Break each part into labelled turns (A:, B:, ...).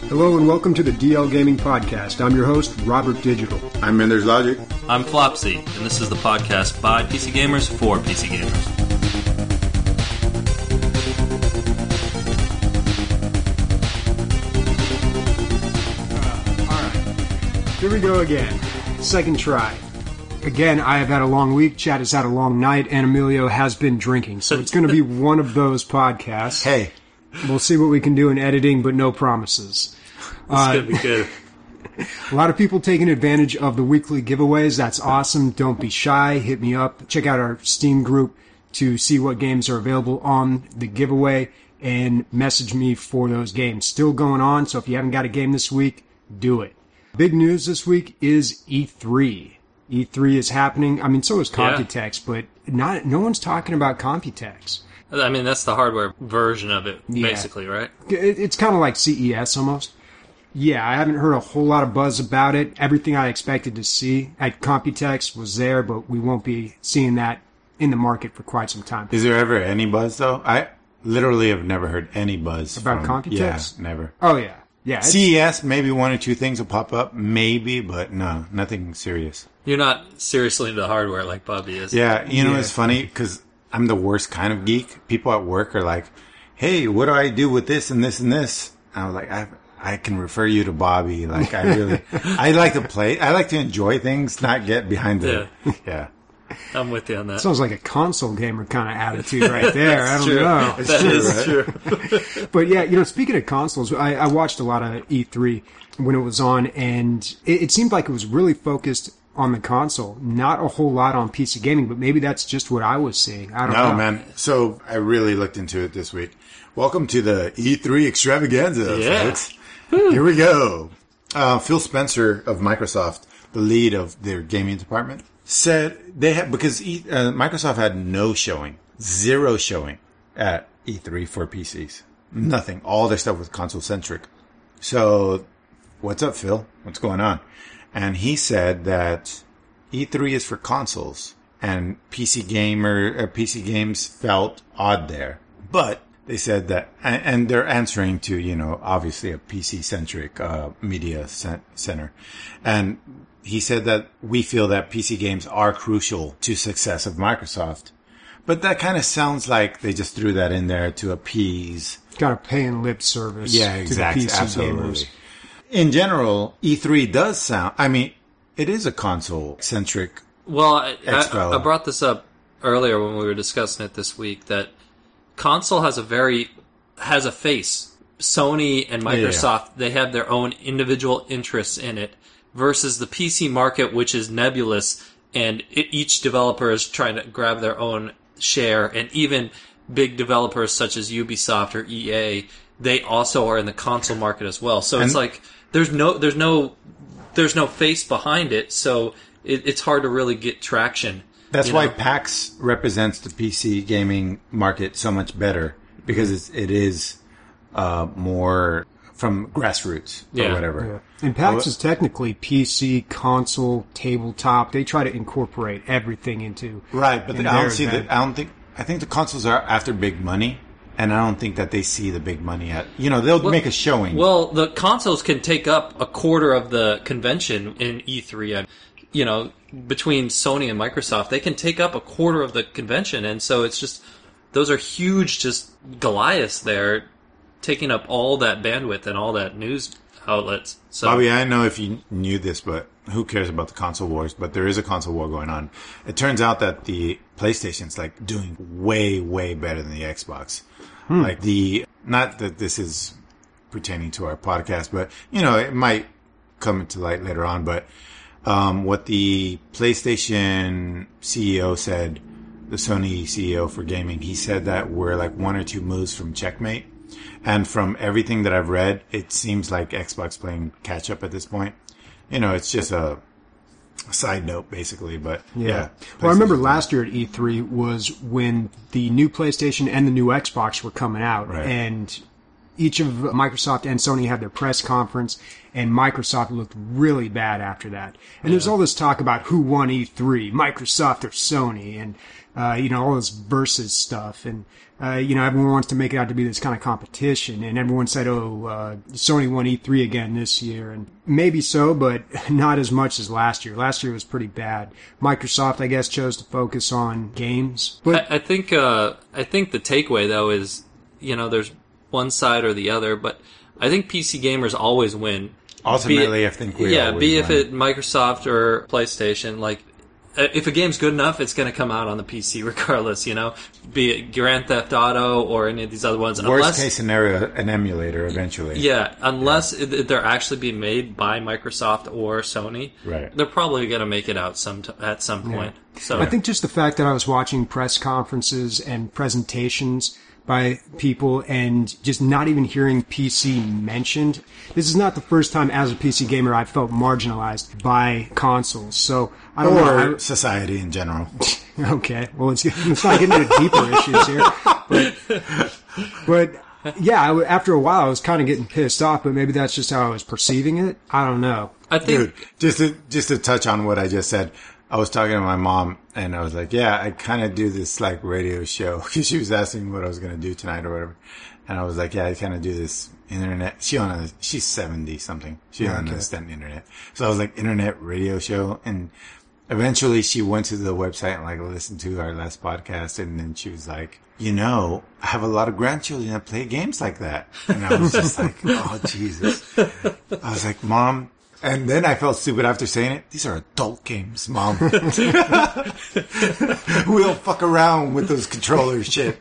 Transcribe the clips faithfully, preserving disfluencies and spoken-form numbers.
A: Hello and welcome to the D L Gaming Podcast. I'm your host, Robert Digital.
B: I'm Mender's Logic.
C: I'm Flopsy, and this is the podcast by P C Gamers for P C Gamers.
A: Uh, Alright, here we go again. Second try. Again, I have had a long week, Chad has had a long night, and Emilio has been drinking. So it's going to be one of those podcasts.
B: Hey.
A: We'll see what we can do in editing, but no promises.
C: This
A: uh,
C: could be good.
A: A lot of people taking advantage of the weekly giveaways. That's awesome. Don't be shy. Hit me up. Check out our Steam group to see what games are available on the giveaway and message me for those games. Still going on, so if you haven't got a game this week, do it. Big news this week is E three. E three is happening. I mean, so is Computex, yeah. but not no one's talking about Computex.
C: I mean, that's the hardware version of it,
A: Yeah.
C: basically, right?
A: It, it's kind of like C E S almost. Yeah, I haven't heard a whole lot of buzz about it. Everything I expected to see at Computex was there, but we won't be seeing that in the market for quite some time.
B: Is there ever any buzz, though? I literally have never heard any buzz.
A: About
B: from,
A: Computex?
B: Yeah, never.
A: Oh, yeah. Yeah. it's-
B: C E S, maybe one or two things will pop up. Maybe, but no, nothing serious.
C: You're not seriously into hardware like Bobby is.
B: Yeah, you know,
A: Yeah.
B: it's funny because I'm the worst kind of geek. People at work are like, hey, what do I do with this and this and this? And I was like, I I can refer you to Bobby. Like, I really, I like to play. I like to enjoy things, not get behind the, yeah. yeah.
C: I'm with you on that.
A: Sounds like a console gamer kind of attitude right there. I don't
C: true.
A: know.
B: It's
C: That
B: true,
C: is
B: right?
C: true.
A: But yeah, you know, speaking of consoles, I, I watched a lot of E three when it was on, and it, it seemed like it was really focused on the console, not a whole lot on P C gaming, but maybe that's just what I was seeing. I don't
B: No,
A: know.
B: man. So I really looked into it this week. Welcome to the E three extravaganza,
C: Yeah.
B: folks. Here we go. Uh, Phil Spencer of Microsoft, the lead of their gaming department, said they had, because e, uh, Microsoft had no showing, zero showing at E three for P Cs. Nothing. All their stuff was console centric. So, what's up, Phil? What's going on? And he said that E three is for consoles, and P C gamer, uh, P C games felt odd there. But they said that, and, and they're answering to, you know, obviously a P C-centric uh, media cent- center. And he said that we feel that P C games are crucial to success of Microsoft. But that kind of sounds like they just threw that in there to appease.
A: Got to pay in lip service
B: Yeah,
A: to
B: exactly.
A: the P C
B: Absolutely.
A: gamers.
B: In general, E three does sound, I mean, it is a console-centric.
C: Well, I,
B: Expo.
C: I, I brought this up earlier when we were discussing it this week, that console has a very, has a face. Sony and Microsoft, yeah. they have their own individual interests in it, versus the P C market, which is nebulous, and it, each developer is trying to grab their own share, and even big developers such as Ubisoft or E A, they also are in the console market as well. So
B: and,
C: it's like there's no there's no there's no face behind it, so it, it's hard to really get traction.
B: That's why
C: know?
B: PAX represents the P C gaming market so much better, because it's, it is uh, more from grassroots or
C: Yeah.
B: whatever.
A: Yeah. And PAX is technically P C, console, tabletop. They try to incorporate everything into
B: Right, but
A: in
B: the, I don't
A: their
B: see
A: event.
B: that. I don't think. I think the consoles are after big money, and I don't think that they see the big money at. You know, they'll
C: Well-
B: make a showing.
C: Well, the consoles can take up a quarter of the convention in E three. And, you know, between Sony and Microsoft, they can take up a quarter of the convention. And so it's just, those are huge, just Goliaths there, taking up all that bandwidth and all that news outlets. So,
B: Bobby, I don't know if you knew this, but who cares about the console wars? But there is a console war going on. It turns out that the PlayStation's like doing way, way better than the Xbox.
A: Hmm.
B: Like the, not that this is pertaining to our podcast, but you know, it might come into light later on. But um, what the PlayStation C E O said, the Sony C E O for gaming, he said that we're like one or two moves from checkmate. And from everything that I've read, it seems like Xbox playing catch up at this point. You know, it's just a side note, basically. But yeah.
A: Yeah. Well, I remember last year at E three was when the new PlayStation and the new Xbox were coming out,
B: Right.
A: and each of Microsoft and Sony had their press conference, and Microsoft looked really bad after that. And yeah. there's all this talk about who won E three, Microsoft or Sony, and, uh, you know, all this versus stuff. And, uh, you know, everyone wants to make it out to be this kind of competition. And everyone said, oh, uh, Sony won E three again this year. And maybe so, but not as much as last year. Last year was pretty bad. Microsoft, I guess, chose to focus on games. But
C: I, I think, uh, I think the takeaway, though, is, you know, there's one side or the other, but I think P C gamers always win.
B: Ultimately, it, I think we
C: yeah, be
B: win.
C: if it Microsoft or PlayStation, like if a game's good enough, it's going to come out on the P C regardless. You know, be it Grand Theft Auto or any of these other ones.
B: Worst
C: unless,
B: case scenario, an emulator eventually.
C: Yeah, unless yeah. It, they're actually being made by Microsoft or Sony,
B: right?
C: They're probably going to make it out some t- at some point.
A: Yeah.
C: So
A: I think just the fact that I was watching press conferences and presentations by people and just not even hearing P C mentioned. This is not the first time as a P C gamer I've felt marginalized by consoles. So I don't
B: or
A: know. I,
B: society in general.
A: Okay. Well, it's, it's not getting into deeper issues here. But, but yeah, I, after a while I was kind of getting pissed off, but maybe that's just how I was perceiving it. I don't know.
C: I think,
B: Dude, just to, just to touch on what I just said, I was talking to my mom, and I was like, yeah, I kind of do this, like, radio show, because she was asking me what I was going to do tonight or whatever. And I was like, yeah, I kind of do this internet. She on a, she's seventy-something. She doesn't
A: okay.
B: understand the internet. So I was like, internet radio show. And eventually she went to the website and, like, listened to our last podcast. And then she was like, you know, I have a lot of grandchildren that play games like that. And I was just like, oh, Jesus. I was like, Mom... And then I felt stupid after saying it. These are adult games, Mom. We don't fuck around with those controllers shit.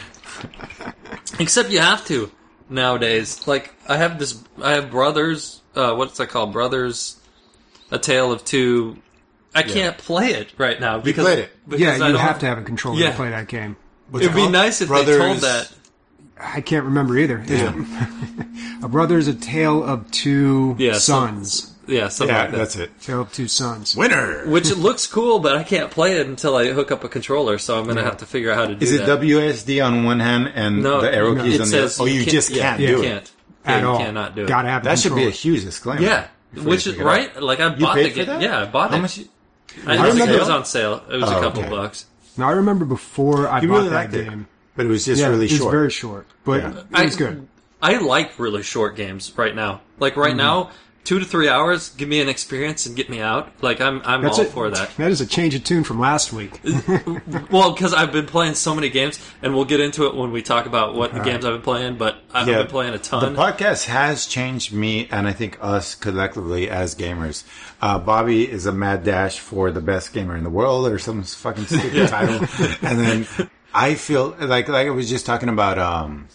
C: Except you have to nowadays. Like, I have this, I have Brothers, uh, what's that called? Brothers, A Tale of Two. I yeah. can't play it right now. Because,
B: you played it.
C: Because
A: yeah,
C: I
A: you
C: don't
A: have to have a controller
C: yeah.
A: to play that game.
C: What's It'd it be nice if
B: Brothers...
C: they told that.
A: I can't remember either.
B: Yeah.
A: A Brother's A Tale of Two
C: yeah,
A: Sons.
C: Some, Yeah, something
B: yeah,
C: like that.
B: that's it.
A: Tale of Two Sons.
B: Winner!
C: Which it looks cool, but I can't play it until I hook up a controller, so I'm going to
A: Yeah.
C: have to figure out how to do
B: Is it
C: that.
B: W S D on one hand and
C: No,
B: the arrow
C: no,
B: keys
C: it
B: on the other?
C: says
B: Oh, you
C: can't-
B: just
C: yeah,
B: can't
C: you
B: do it.
C: can't. Yeah,
A: At
C: you
A: all.
C: cannot do it.
A: Gotta have a
B: That should be a
A: controller.
B: huge disclaimer.
C: Yeah,
B: before
C: which
B: you
C: is
B: pick it
C: right.
B: up.
C: Like I
B: You
C: bought
B: paid
C: the
B: for
C: game.
B: that?
C: Yeah, I bought
B: How
C: it.
B: much? You,
C: I,
A: I
C: think
A: remember-
C: it was on sale. It was
B: Oh,
C: a couple
B: okay.
C: bucks.
A: Now, I remember before I
B: you
A: bought
B: really
A: that
B: liked it,
A: game.
B: but it was just
A: yeah,
B: really
A: it was
B: short.
A: very short, but
B: Yeah.
A: it was
C: I,
A: good.
C: I like really short games right now. Like right
A: Mm-hmm.
C: now, two to three hours, give me an experience and get me out. Like I'm, I'm
A: That's
C: all
A: it.
C: for that.
A: That is a change of tune from last week.
C: Well, because I've been playing so many games, and we'll get into it when we talk about what the
A: All
C: games
A: right.
C: I've been playing. But I've
B: Yeah.
C: been playing a ton.
B: The podcast has changed me, and I think us collectively as gamers. Uh, Bobby is a mad dash for the best gamer in the world, or some fucking stupid title. And then I feel like like I was just talking about um,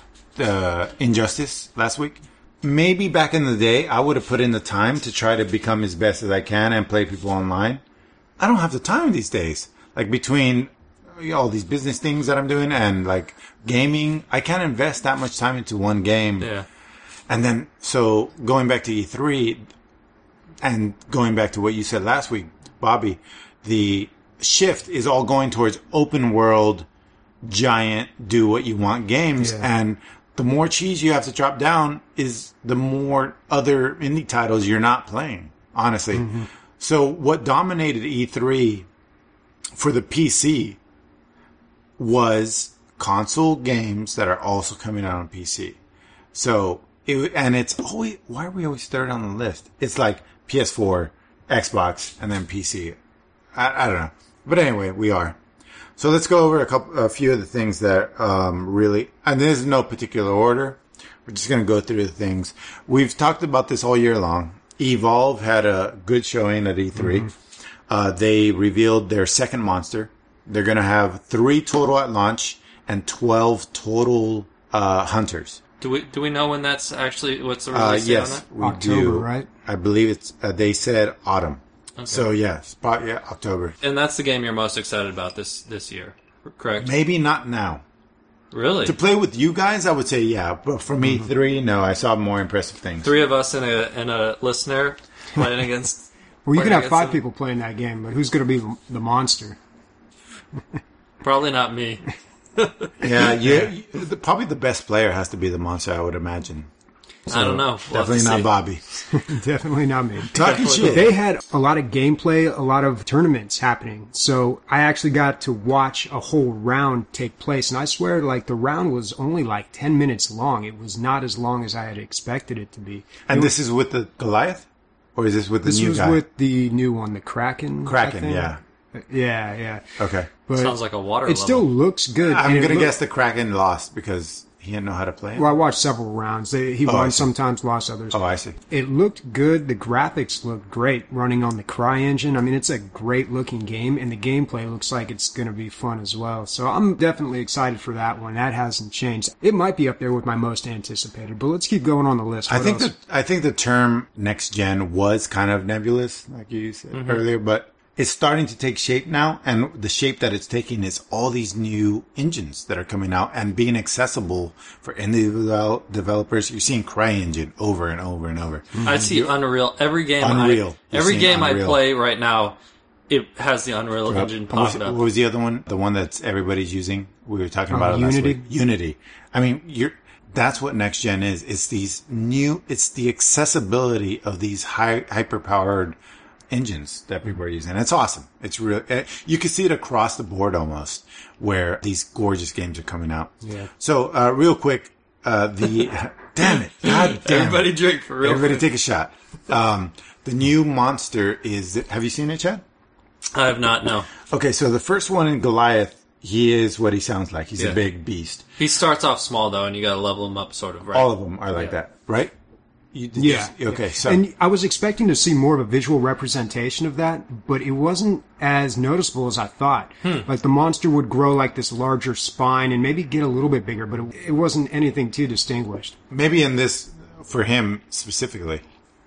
B: uh, Injustice last week. Maybe back in the day, I would have put in the time to try to become as best as I can and play people online. I don't have the time these days. Like between you know, all these business things that I'm doing and like gaming, I can't invest that much time into one game.
C: Yeah.
B: And then, so going back to E three and going back to what you said last week, Bobby, the shift is all going towards open world, giant, do what you want games.
A: Yeah.
B: And the more cheese you have to drop down is the more other indie titles you're not playing, honestly. Mm-hmm. So what dominated E three for the P C was console games that are also coming out on P C. So, it, and it's always, why are we always third on the list? It's like P S four, Xbox, and then P C. I, I don't know. But anyway, we are. So let's go over a couple, a few of the things that, um, really, and there's no particular order. We're just going to go through the things. We've talked about this all year long. Evolve had a good showing at E three. Mm-hmm. Uh, they revealed their second monster. They're going to have three total at launch and twelve total, uh, hunters.
C: Do we do we know when that's actually what's the
B: Uh,
C: release date
B: yes,
C: on
B: we
A: October,
B: do.
A: right?
B: I believe it's, uh, they said autumn.
C: Okay.
B: So yes, probably, yeah, October.
C: that? And that's the game you're most excited about this this year, correct?
B: Maybe not now.
C: Really?
B: To play with you guys, I would say yeah. But for me,
A: Mm-hmm.
B: three, no. I saw more impressive things.
C: Three of us and a and a listener playing against.
A: Well, you
C: playing
A: can have
C: against
A: five
C: them.
A: people playing that game, but who's going to be the monster?
C: Probably not me.
B: Yeah, you, the, probably the best player has to be the monster, I would imagine.
C: I don't know. We'll
B: Definitely not Bobby.
A: Definitely not me.
B: Talking shit.
A: They had a lot of gameplay, a lot of tournaments happening. So I actually got to watch a whole round take place. And I swear, like, the round was only like ten minutes long. It was not as long as I had expected it to be.
B: And
A: it
B: this
A: was,
B: is with the Goliath? Or is this with the
A: this
B: new
A: was
B: guy?
A: with the new one, the Kraken.
B: Kraken,
A: I think.
B: yeah.
A: Yeah, yeah.
B: Okay.
A: But
C: Sounds like a water
A: it
C: level.
A: still looks good.
B: I'm
A: and it
B: going to
A: look-
B: guess the Kraken lost because he didn't know how to play it.
A: Well, I watched several rounds. They, he
B: Oh, I
A: won
B: see.
A: sometimes, lost others.
B: Oh, I see.
A: It looked good. The graphics looked great running on the CryEngine. I mean, it's a great looking game, and the gameplay looks like it's going to be fun as well. So I'm definitely excited for that one. That hasn't changed. It might be up there with my most anticipated, but let's keep going on the list.
B: I
A: What
B: think
A: else?
B: that I think the term next gen was kind of nebulous, like you said
A: Mm-hmm.
B: earlier, but it's starting to take shape now, and the shape that it's taking is all these new engines that are coming out and being accessible for individual developers. You're seeing CryEngine over and over and over.
C: I see Unreal every game.
B: Unreal.
C: I,
B: You're
C: every
B: seeing
C: game I
B: Unreal.
C: play right now, it has the Unreal Engine
B: What was,
C: popped up.
B: what was the other one? The one that's everybody's using? We were talking about
A: Oh,
B: it last
A: Unity?
B: week. Unity. I mean, you're, that's what next gen is. It's these new, it's the accessibility of these high, hyper powered engines that people are using. It's awesome. It's real. eh, You can see it across the board almost where these gorgeous games are coming out.
A: Yeah.
B: So, uh, real quick, uh, the, damn it. God damn
C: Everybody
B: it.
C: drink for real.
B: Everybody
C: quick.
B: take a shot. Um, the new monster is, have you seen it, Chad?
C: I have not, no.
B: Okay, so the first one in Goliath, he is what he sounds like. He's
C: Yeah.
B: a big beast.
C: He starts off small, though, and you gotta level him up, sort of, right?
B: All of them are like
C: Yeah.
B: that, right? You, did you
A: Yeah.
B: s- okay, so
A: And I was expecting to see more of a visual representation of that, but it wasn't as noticeable as I thought.
B: Hmm.
A: Like the monster would grow like this larger spine and maybe get a little bit bigger, but it, it wasn't anything too distinguished.
B: maybe in this, for him specifically,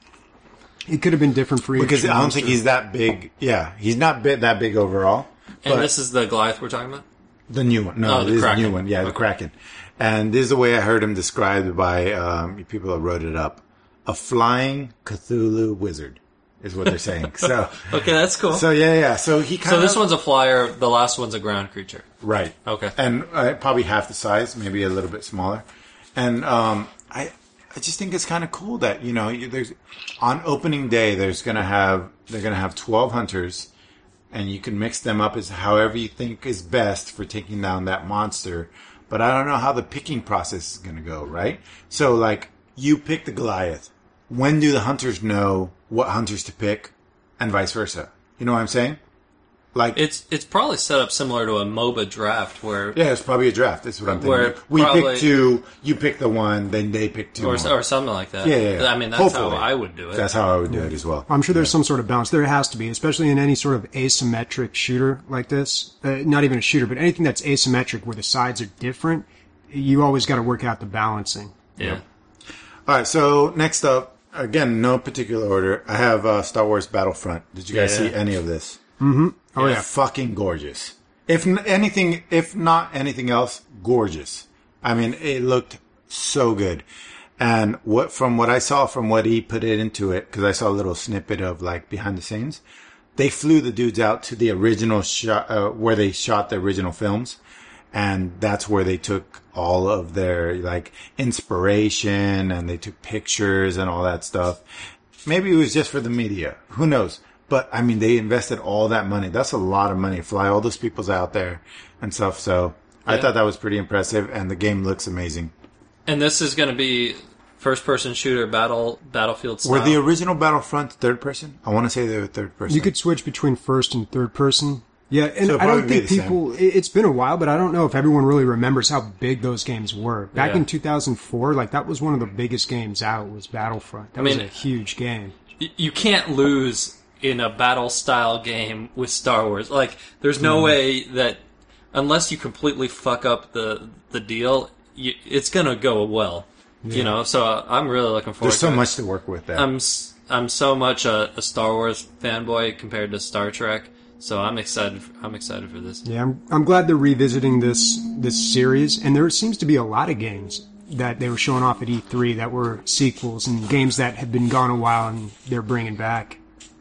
A: It could have been different for each
B: because I don't
A: monster.
B: think he's that big. Yeah, he's not bit that big overall.
C: and
B: but
C: this is the Goliath we're talking about?
B: the new one. No,
C: Oh, the
B: this is the
C: Kraken.
B: new one. Yeah, the
C: Okay.
B: Kraken. And this is the way I heard him described by um, people that wrote it up. A flying Cthulhu wizard is what they're saying. So,
C: Okay, that's cool.
B: so yeah, yeah. So he kind
C: So
B: of
C: this one's a flyer, the last one's a ground creature.
B: right.
C: Okay.
B: And uh, probably half the size, maybe a little bit smaller. And um, I, I just think it's kind of cool that you know, you, there's on opening day, there's gonna have they're gonna have twelve hunters, and you can mix them up as however you think is best for taking down that monster. But I don't know how the picking process is gonna go, right? So like, you pick the Goliath. When do the hunters know what hunters to pick, and vice versa? You know what I'm saying? Like,
C: It's it's probably set up similar to a MOBA draft where,
B: yeah, it's probably a draft. That's what I'm
C: Where
B: thinking. We
C: probably-
B: pick two, you pick the one, then they pick two
C: or,
B: more.
C: or something like that.
B: yeah, yeah, yeah.
C: I mean, that's
B: Hopefully.
C: how I would do it.
B: That's how I would do it as well.
A: I'm sure there's some sort of balance. There has to be, especially in any sort of asymmetric shooter like this. Uh, not even a shooter, but anything that's asymmetric where the sides are different. You always got to work out the balancing.
C: yeah.
B: All right, so next up, again, no particular order. I have uh, Star Wars Battlefront. Did you guys
C: Yeah.
B: see any of this?
A: Oh yeah.
B: Fucking gorgeous. If n- anything, if not anything else, gorgeous. I mean, it looked so good. And what from what I saw, from what he put it into it, because I saw a little snippet of like behind the scenes, they flew the dudes out to the original shot uh, where they shot the original films, and that's where they took all of their like inspiration and they took pictures and all that stuff. Maybe it was just for the media. Who knows? But I mean, they invested all that money. That's a lot of money. Fly all those peoples out there and stuff. So I
C: Yeah.
B: thought that was pretty impressive, and the game looks amazing.
C: And this is going to be first-person shooter battle battlefield style.
B: Were the original Battlefront third person? I want to say they were third person.
A: You could switch between first and third person. Yeah, and
B: So it'll
A: I don't
B: probably be
A: think
B: the same.
A: people. it- It's been a while, but I don't know if everyone really remembers how big those games were back
C: Yeah.
A: in two thousand four. Like that was one of the biggest games out. Was Battlefront. That
C: I mean-
A: was a huge game.
C: Y- you can't lose in a battle style game with Star Wars. Like, there's no
B: Mm-hmm.
C: way that unless you completely fuck up the the deal, you, it's gonna go well. You know, so uh, I'm really looking forward.
B: There's so
C: to it.
B: much to work with there.
C: I'm s- I'm so much a, a Star Wars fanboy compared to Star Trek. So I'm excited. I'm excited for this.
A: Yeah, I'm, I'm glad they're revisiting this this series, and there seems to be a lot of games that they were showing off at E three that were sequels and games that had been gone a while and they're bringing back.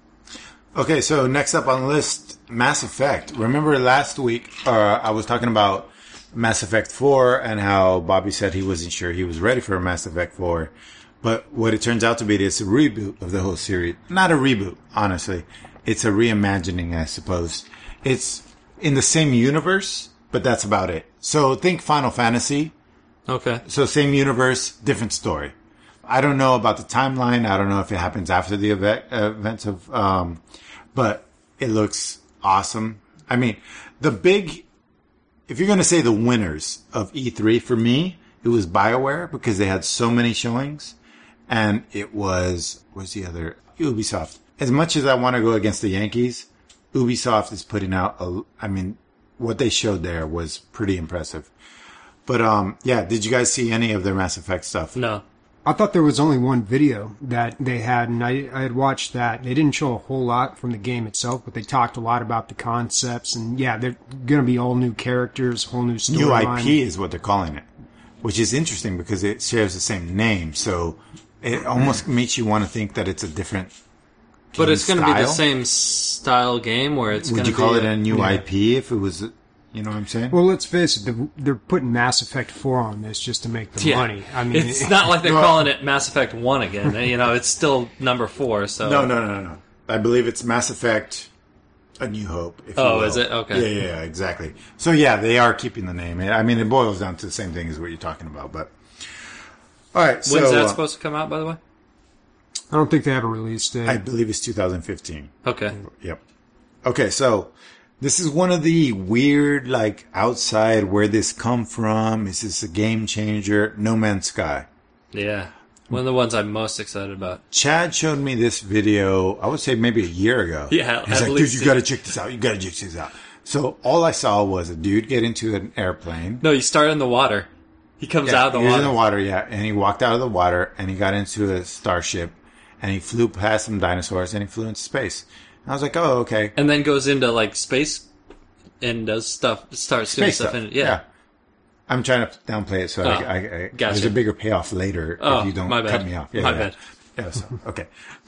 B: Okay, so next up on the list, Mass Effect. Remember last week, uh, I was talking about Mass Effect four and how Bobby said he wasn't sure he was ready for Mass Effect four. But what it turns out to be is a reboot of the whole series. Not a reboot, honestly. It's a reimagining, I suppose. It's in the same universe, but that's about it. So think Final Fantasy.
C: Okay.
B: So same universe, different story. I don't know about the timeline. I don't know if it happens after the event, uh, events of, um, but it looks awesome. I mean, the big, if you're going to say the winners of E three, for me, it was BioWare because they had so many showings. And it was, what's the other? Ubisoft. As much as I want to go against the Yankees, Ubisoft is putting out, a, I mean, what they showed there was pretty impressive. But, um, yeah, did you guys see any of their Mass Effect stuff?
C: No.
A: I thought there was only one video that they had, and I, I had watched that. They didn't show a whole lot from the game itself, but they talked a lot about the concepts. And, yeah, they're going to be all new characters, whole new storyline.
B: New I P is what they're calling it, which is interesting because it shares the same name. So it almost makes you want to think that it's a different
C: But it's going to be the
B: style.
C: same style game where it's going
B: Would
C: to
B: you
C: be
B: call it
C: a-
B: a new
A: yeah.
B: I P if it was, you know what I'm saying?
A: Well, let's face it, the- they're putting Mass Effect four on this just to make the
C: Yeah.
A: money. I mean,
C: It's not like they're
B: Well-
C: calling it Mass Effect one again. You know, it's still number four. So
B: No, no, no, no. I believe it's Mass Effect A New Hope. If you
C: Oh,
B: will.
C: is it? Okay.
B: Yeah, yeah, yeah, exactly. So, yeah, they are keeping the name. I mean, it boils down to the same thing as what you're talking about. But all right, so
C: When's that
B: uh,
C: supposed to come out, by the way?
A: I don't think they have a release date.
B: I believe it's two thousand fifteen.
C: Okay.
B: Yep. Okay, so this is one of the weird, like, outside where this come from. Is this a game changer? No Man's Sky.
C: Yeah. One of the ones I'm most excited about.
B: Chad showed me this video, I would say maybe a year ago.
C: Yeah,
B: He's
C: at
B: like,
C: least
B: dude, you
C: it-
B: gotta check this out. You gotta check this out. So all I saw was a dude get into an airplane.
C: No, you start in the water. He comes
B: Yeah,
C: out of the
B: he was
C: water.
B: in the water, yeah. And he walked out of the water and he got into a starship and he flew past some dinosaurs and he flew into space. And I was like, oh, okay.
C: And then goes into like space and does stuff, starts doing
B: Space
C: stuff.
B: stuff.
C: In it. Yeah.
B: I'm trying to downplay it so
C: Oh,
B: I, I, I
C: gotcha.
B: there's a bigger payoff later
C: Oh,
B: if you don't
C: my bad.
B: cut me off. Yeah,
C: My
B: yeah.
C: bad.
B: Yeah, so, okay.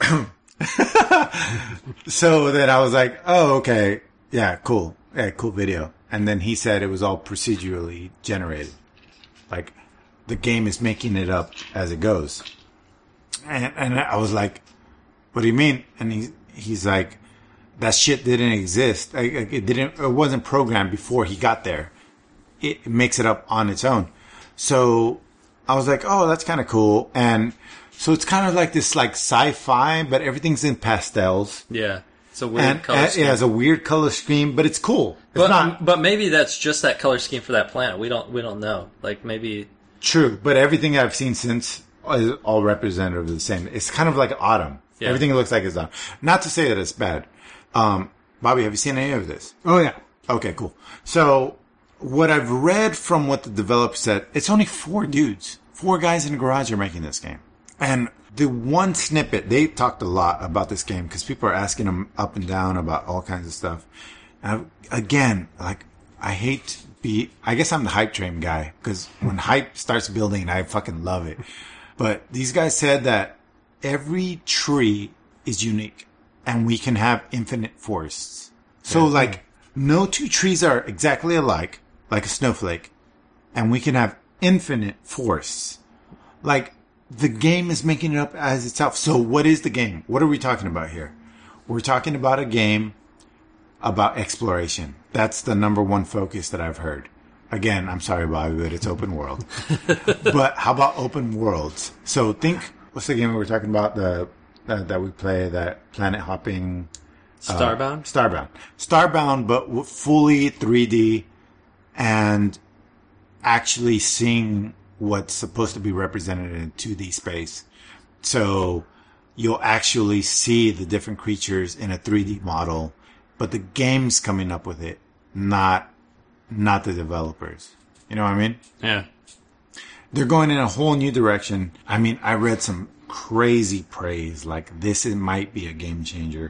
B: So then I was like, oh, okay. Yeah, cool. Yeah, cool video. And then he said it was all procedurally generated. Like, the game is making it up as it goes. And, and I was like, what do you mean? And he, he's like, that shit didn't exist. Like, like, it didn't, it wasn't programmed before he got there. It, it makes it up on its own. So I was like, oh, that's kind of cool. And so it's kind of like this, like, sci-fi, but everything's in pastels.
C: Yeah. It's a weird
B: And,
C: color
B: and
C: scheme.
B: it has a weird color scheme, but it's cool. It's
C: but,
B: not
C: but maybe that's just that color scheme for that planet. We don't we don't know. Like maybe
B: true, but everything I've seen since is all representative of the same. It's kind of like autumn.
C: Yeah.
B: Everything looks like it's autumn. Not to say that it's bad. Um, Bobby, have you seen any of this?
A: oh, yeah.
B: Okay, cool. So what I've read from what the developer said, it's only four dudes. Four guys in a garage are making this game. And the one snippet, they talked a lot about this game because people are asking them up and down about all kinds of stuff. And again, like, I hate to be, I guess I'm the hype train guy because when hype starts building, I fucking love it. But these guys said that every tree is unique and we can have infinite forests. So like, no two trees are exactly alike, like a snowflake, and we can have infinite forests. Like, the game is making it up as itself. So what is the game? What are we talking about here? We're talking about a game about exploration. That's the number one focus that I've heard. Again, I'm sorry, Bobby, but it's open world. But how about open worlds? So think, what's the game we were talking about? The uh, that we play, that planet hopping.
C: Starbound.
B: Uh, Starbound. Starbound, but w- fully three D and actually seeing what's supposed to be represented in two D space. So you'll actually see the different creatures in a three D model, but the game's coming up with it, not not the developers. You know what I mean?
C: Yeah.
B: They're going in a whole new direction. I mean, I read some crazy praise, like this is, might be a game changer.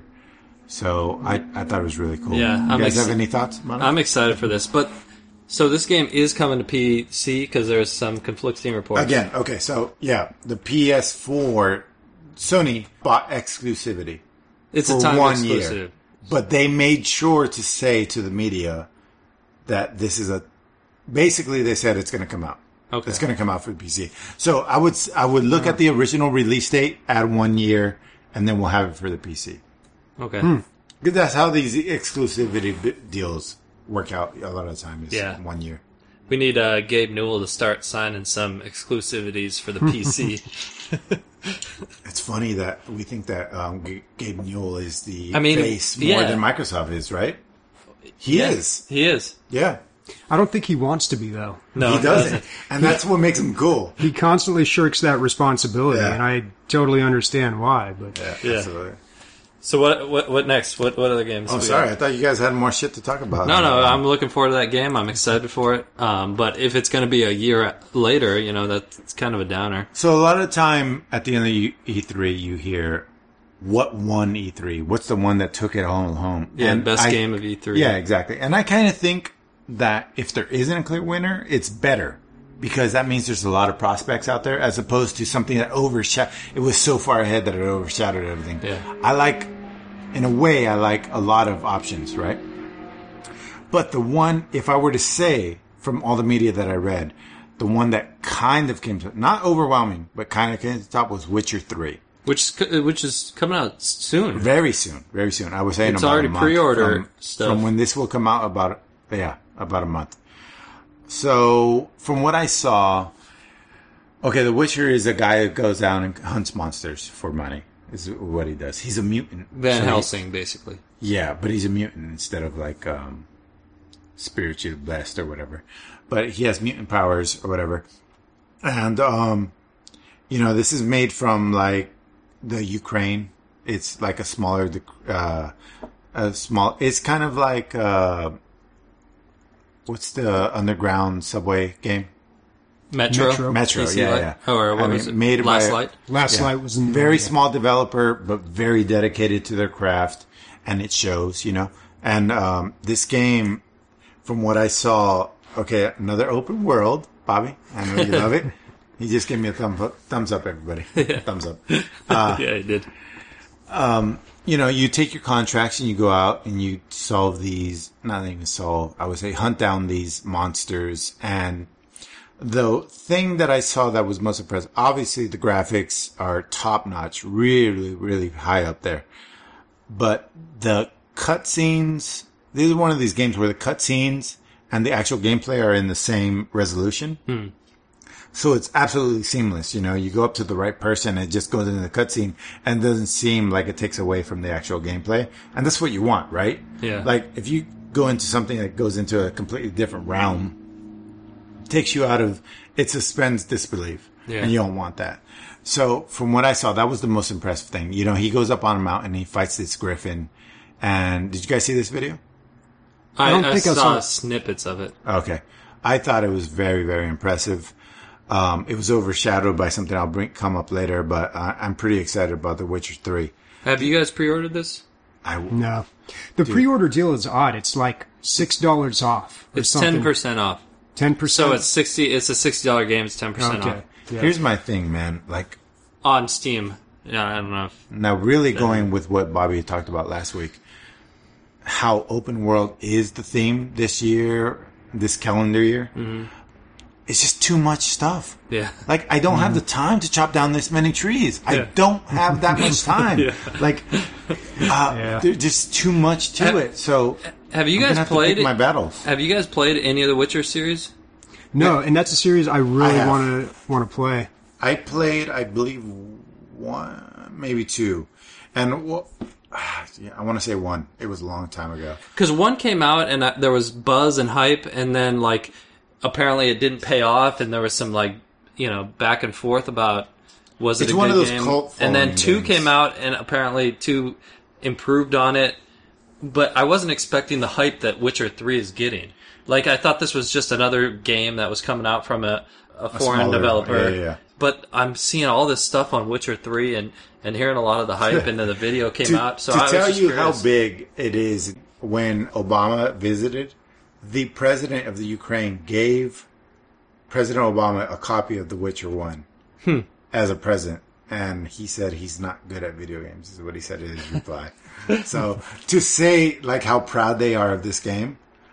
B: So I, I thought it was really cool.
C: Yeah,
B: You
C: I'm
B: guys
C: ex-
B: have any thoughts about it?
C: I'm excited for this. But so this game is coming to P C because there's some conflicting reports.
B: Again, okay, so yeah, the P S four, Sony bought exclusivity
C: it's
B: for
C: a time
B: one
C: exclusive.
B: year, but they made sure to say to the media that this is a basically they said it's going to come out.
C: Okay.
B: It's going to come out for the P C. So I would I would look at the original release date, add one year, and then we'll have it for the P C.
C: Okay.
B: Hmm. Because that's how these exclusivity b- deals work out a lot of the time. Is
C: Yeah.
B: one year.
C: We need uh, Gabe Newell to start signing some exclusivities for the P C.
B: It's funny that we think that um, G- Gabe Newell is the
C: I mean,
B: face more
C: yeah.
B: than Microsoft is, right? He
C: Yeah,
B: is.
C: He is.
B: Yeah.
A: I don't think he wants to be, though.
C: No,
B: he doesn't. And that's what makes him cool.
A: He constantly shirks that responsibility,
B: Yeah.
A: and I totally understand why. But
B: Yeah,
C: Yeah.
B: absolutely.
C: So what? What? What next? What? What other games?
B: Oh,
C: we
B: sorry.
C: got?
B: I thought you guys had more shit to talk about.
C: No, no. I'm looking forward to that game. I'm excited for it. Um, but if it's going to be a year later, you know, that's kind of a downer.
B: So a lot of the time at the end of E three, you hear what won E three. What's the one that took it all home?
C: Yeah,
B: And
C: best
B: I-
C: game of E three.
B: Yeah, exactly. And I kind of think that if there isn't a clear winner, it's better because that means there's a lot of prospects out there as opposed to something that overshadowed. It was so far ahead that it overshadowed everything.
C: Yeah.
B: I like, in a way, I like a lot of options, right? But the one, if I were to say from all the media that I read, the one that kind of came to, not overwhelming, but kind of came to the top was Witcher three.
C: Which is, which is coming out soon.
B: Very soon, very soon. I was saying
C: It's
B: about
C: already
B: a month
C: pre-order
B: from,
C: stuff.
B: from when this will come out. About yeah, about a month. So from what I saw, okay, The Witcher is a guy who goes out and hunts monsters for money. Is what he does. He's a mutant.
C: Van
B: So he-
C: Helsing, basically.
B: yeah, but he's a mutant instead of like um, spiritually blessed or whatever. But he has mutant powers or whatever. And um, you know, this is made from like the Ukraine. It's like a smaller, uh, a small. It's kind of like uh, what's the underground subway game?
C: Metro.
A: Metro.
B: Metro,
C: E C
B: yeah,
C: Light?
B: yeah.
C: Or what
B: I mean,
C: was it?
B: made by
C: Last
B: a-
C: Light?
A: Last
B: Yeah.
A: Light was in
B: very
A: yeah.
B: small developer, but very dedicated to their craft, and it shows, you know. And um, this game, from what I saw, okay, another open world, Bobby. I know you love it. He just gave me a thumb up, thumbs up, everybody. Thumbs up.
C: yeah, it did.
B: You know, you take your contracts and you go out and you solve these. Not even solve. I would say hunt down these monsters. And the thing that I saw that was most impressive, obviously the graphics are top notch, really, really high up there. But the cutscenes, this is one of these games where the cutscenes and the actual gameplay are in the same resolution.
C: Hmm.
B: So it's absolutely seamless. You know, you go up to the right person and it just goes into the cutscene and doesn't seem like it takes away from the actual gameplay. And that's what you want, right?
C: Yeah.
B: Like if you go into something that goes into a completely different realm, takes you out of, it suspends disbelief.
C: Yeah.
B: And you don't want that. So from what I saw, that was the most impressive thing. You know, he goes up on a mountain and he fights this griffin. And did you guys see this video?
C: I,
A: I don't
C: I
A: think I
C: saw
A: saw-
C: snippets of it.
B: Okay. I thought it was very, very impressive. Um, it was overshadowed by something I'll bring come up later, but I, I'm pretty excited about The Witcher three.
C: Have you guys pre-ordered this?
B: I,
A: No, the pre-order deal is odd. It's like six dollars off. Or
C: It's
A: something.
C: ten percent off.
A: Ten percent.
C: So it's sixty. It's a sixty dollar game. It's ten percent
A: okay.
C: off
A: Yeah.
B: Here's my thing, man. Like,
C: on Steam. Yeah, I don't know. If,
B: now really going with what Bobby talked about last week, how open world is the theme this year, this calendar year. Mm-hmm. It's just too much stuff.
C: yeah.
B: Like, I don't have the time to chop down this many trees. I
C: Yeah.
B: don't have that much time.
C: Yeah.
B: Like, uh,
A: Yeah.
B: there's just too much to
C: Have-
B: it. So,
C: Have you
B: I'm gonna
C: guys
B: have to
C: played
B: pick my
C: it?
B: battles.
C: Have you guys played any of the Witcher series?
A: No, and that's a series I really
B: have.
A: want to want to play.
B: I played, I believe, one, maybe two. And, well, yeah, I want to say one. It was a long time ago.
C: Because one came out and uh, there was buzz and hype, and then like apparently it didn't pay off, and there was some like you know back and forth about was it
B: It's
C: a
B: one
C: good
B: of those
C: game?
B: cult
C: and then
B: following
C: two
B: games.
C: came out, and apparently two improved on it, but I wasn't expecting the hype that Witcher three is getting. Like I thought this was just another game that was coming out from a, a foreign
B: smaller-
C: developer.
B: yeah, yeah, yeah.
C: But I'm seeing all this stuff on Witcher three and, and hearing a lot of the hype, and then the video came
B: to,
C: out. So
B: to
C: I was
B: tell
C: just
B: you
C: curious.
B: how big it is, when Obama visited, the president of the Ukraine gave President Obama a copy of The Witcher one
C: Hmm.
B: as a present, and he said he's not good at video games, is what he said in his reply. So to say like how proud they are of this game,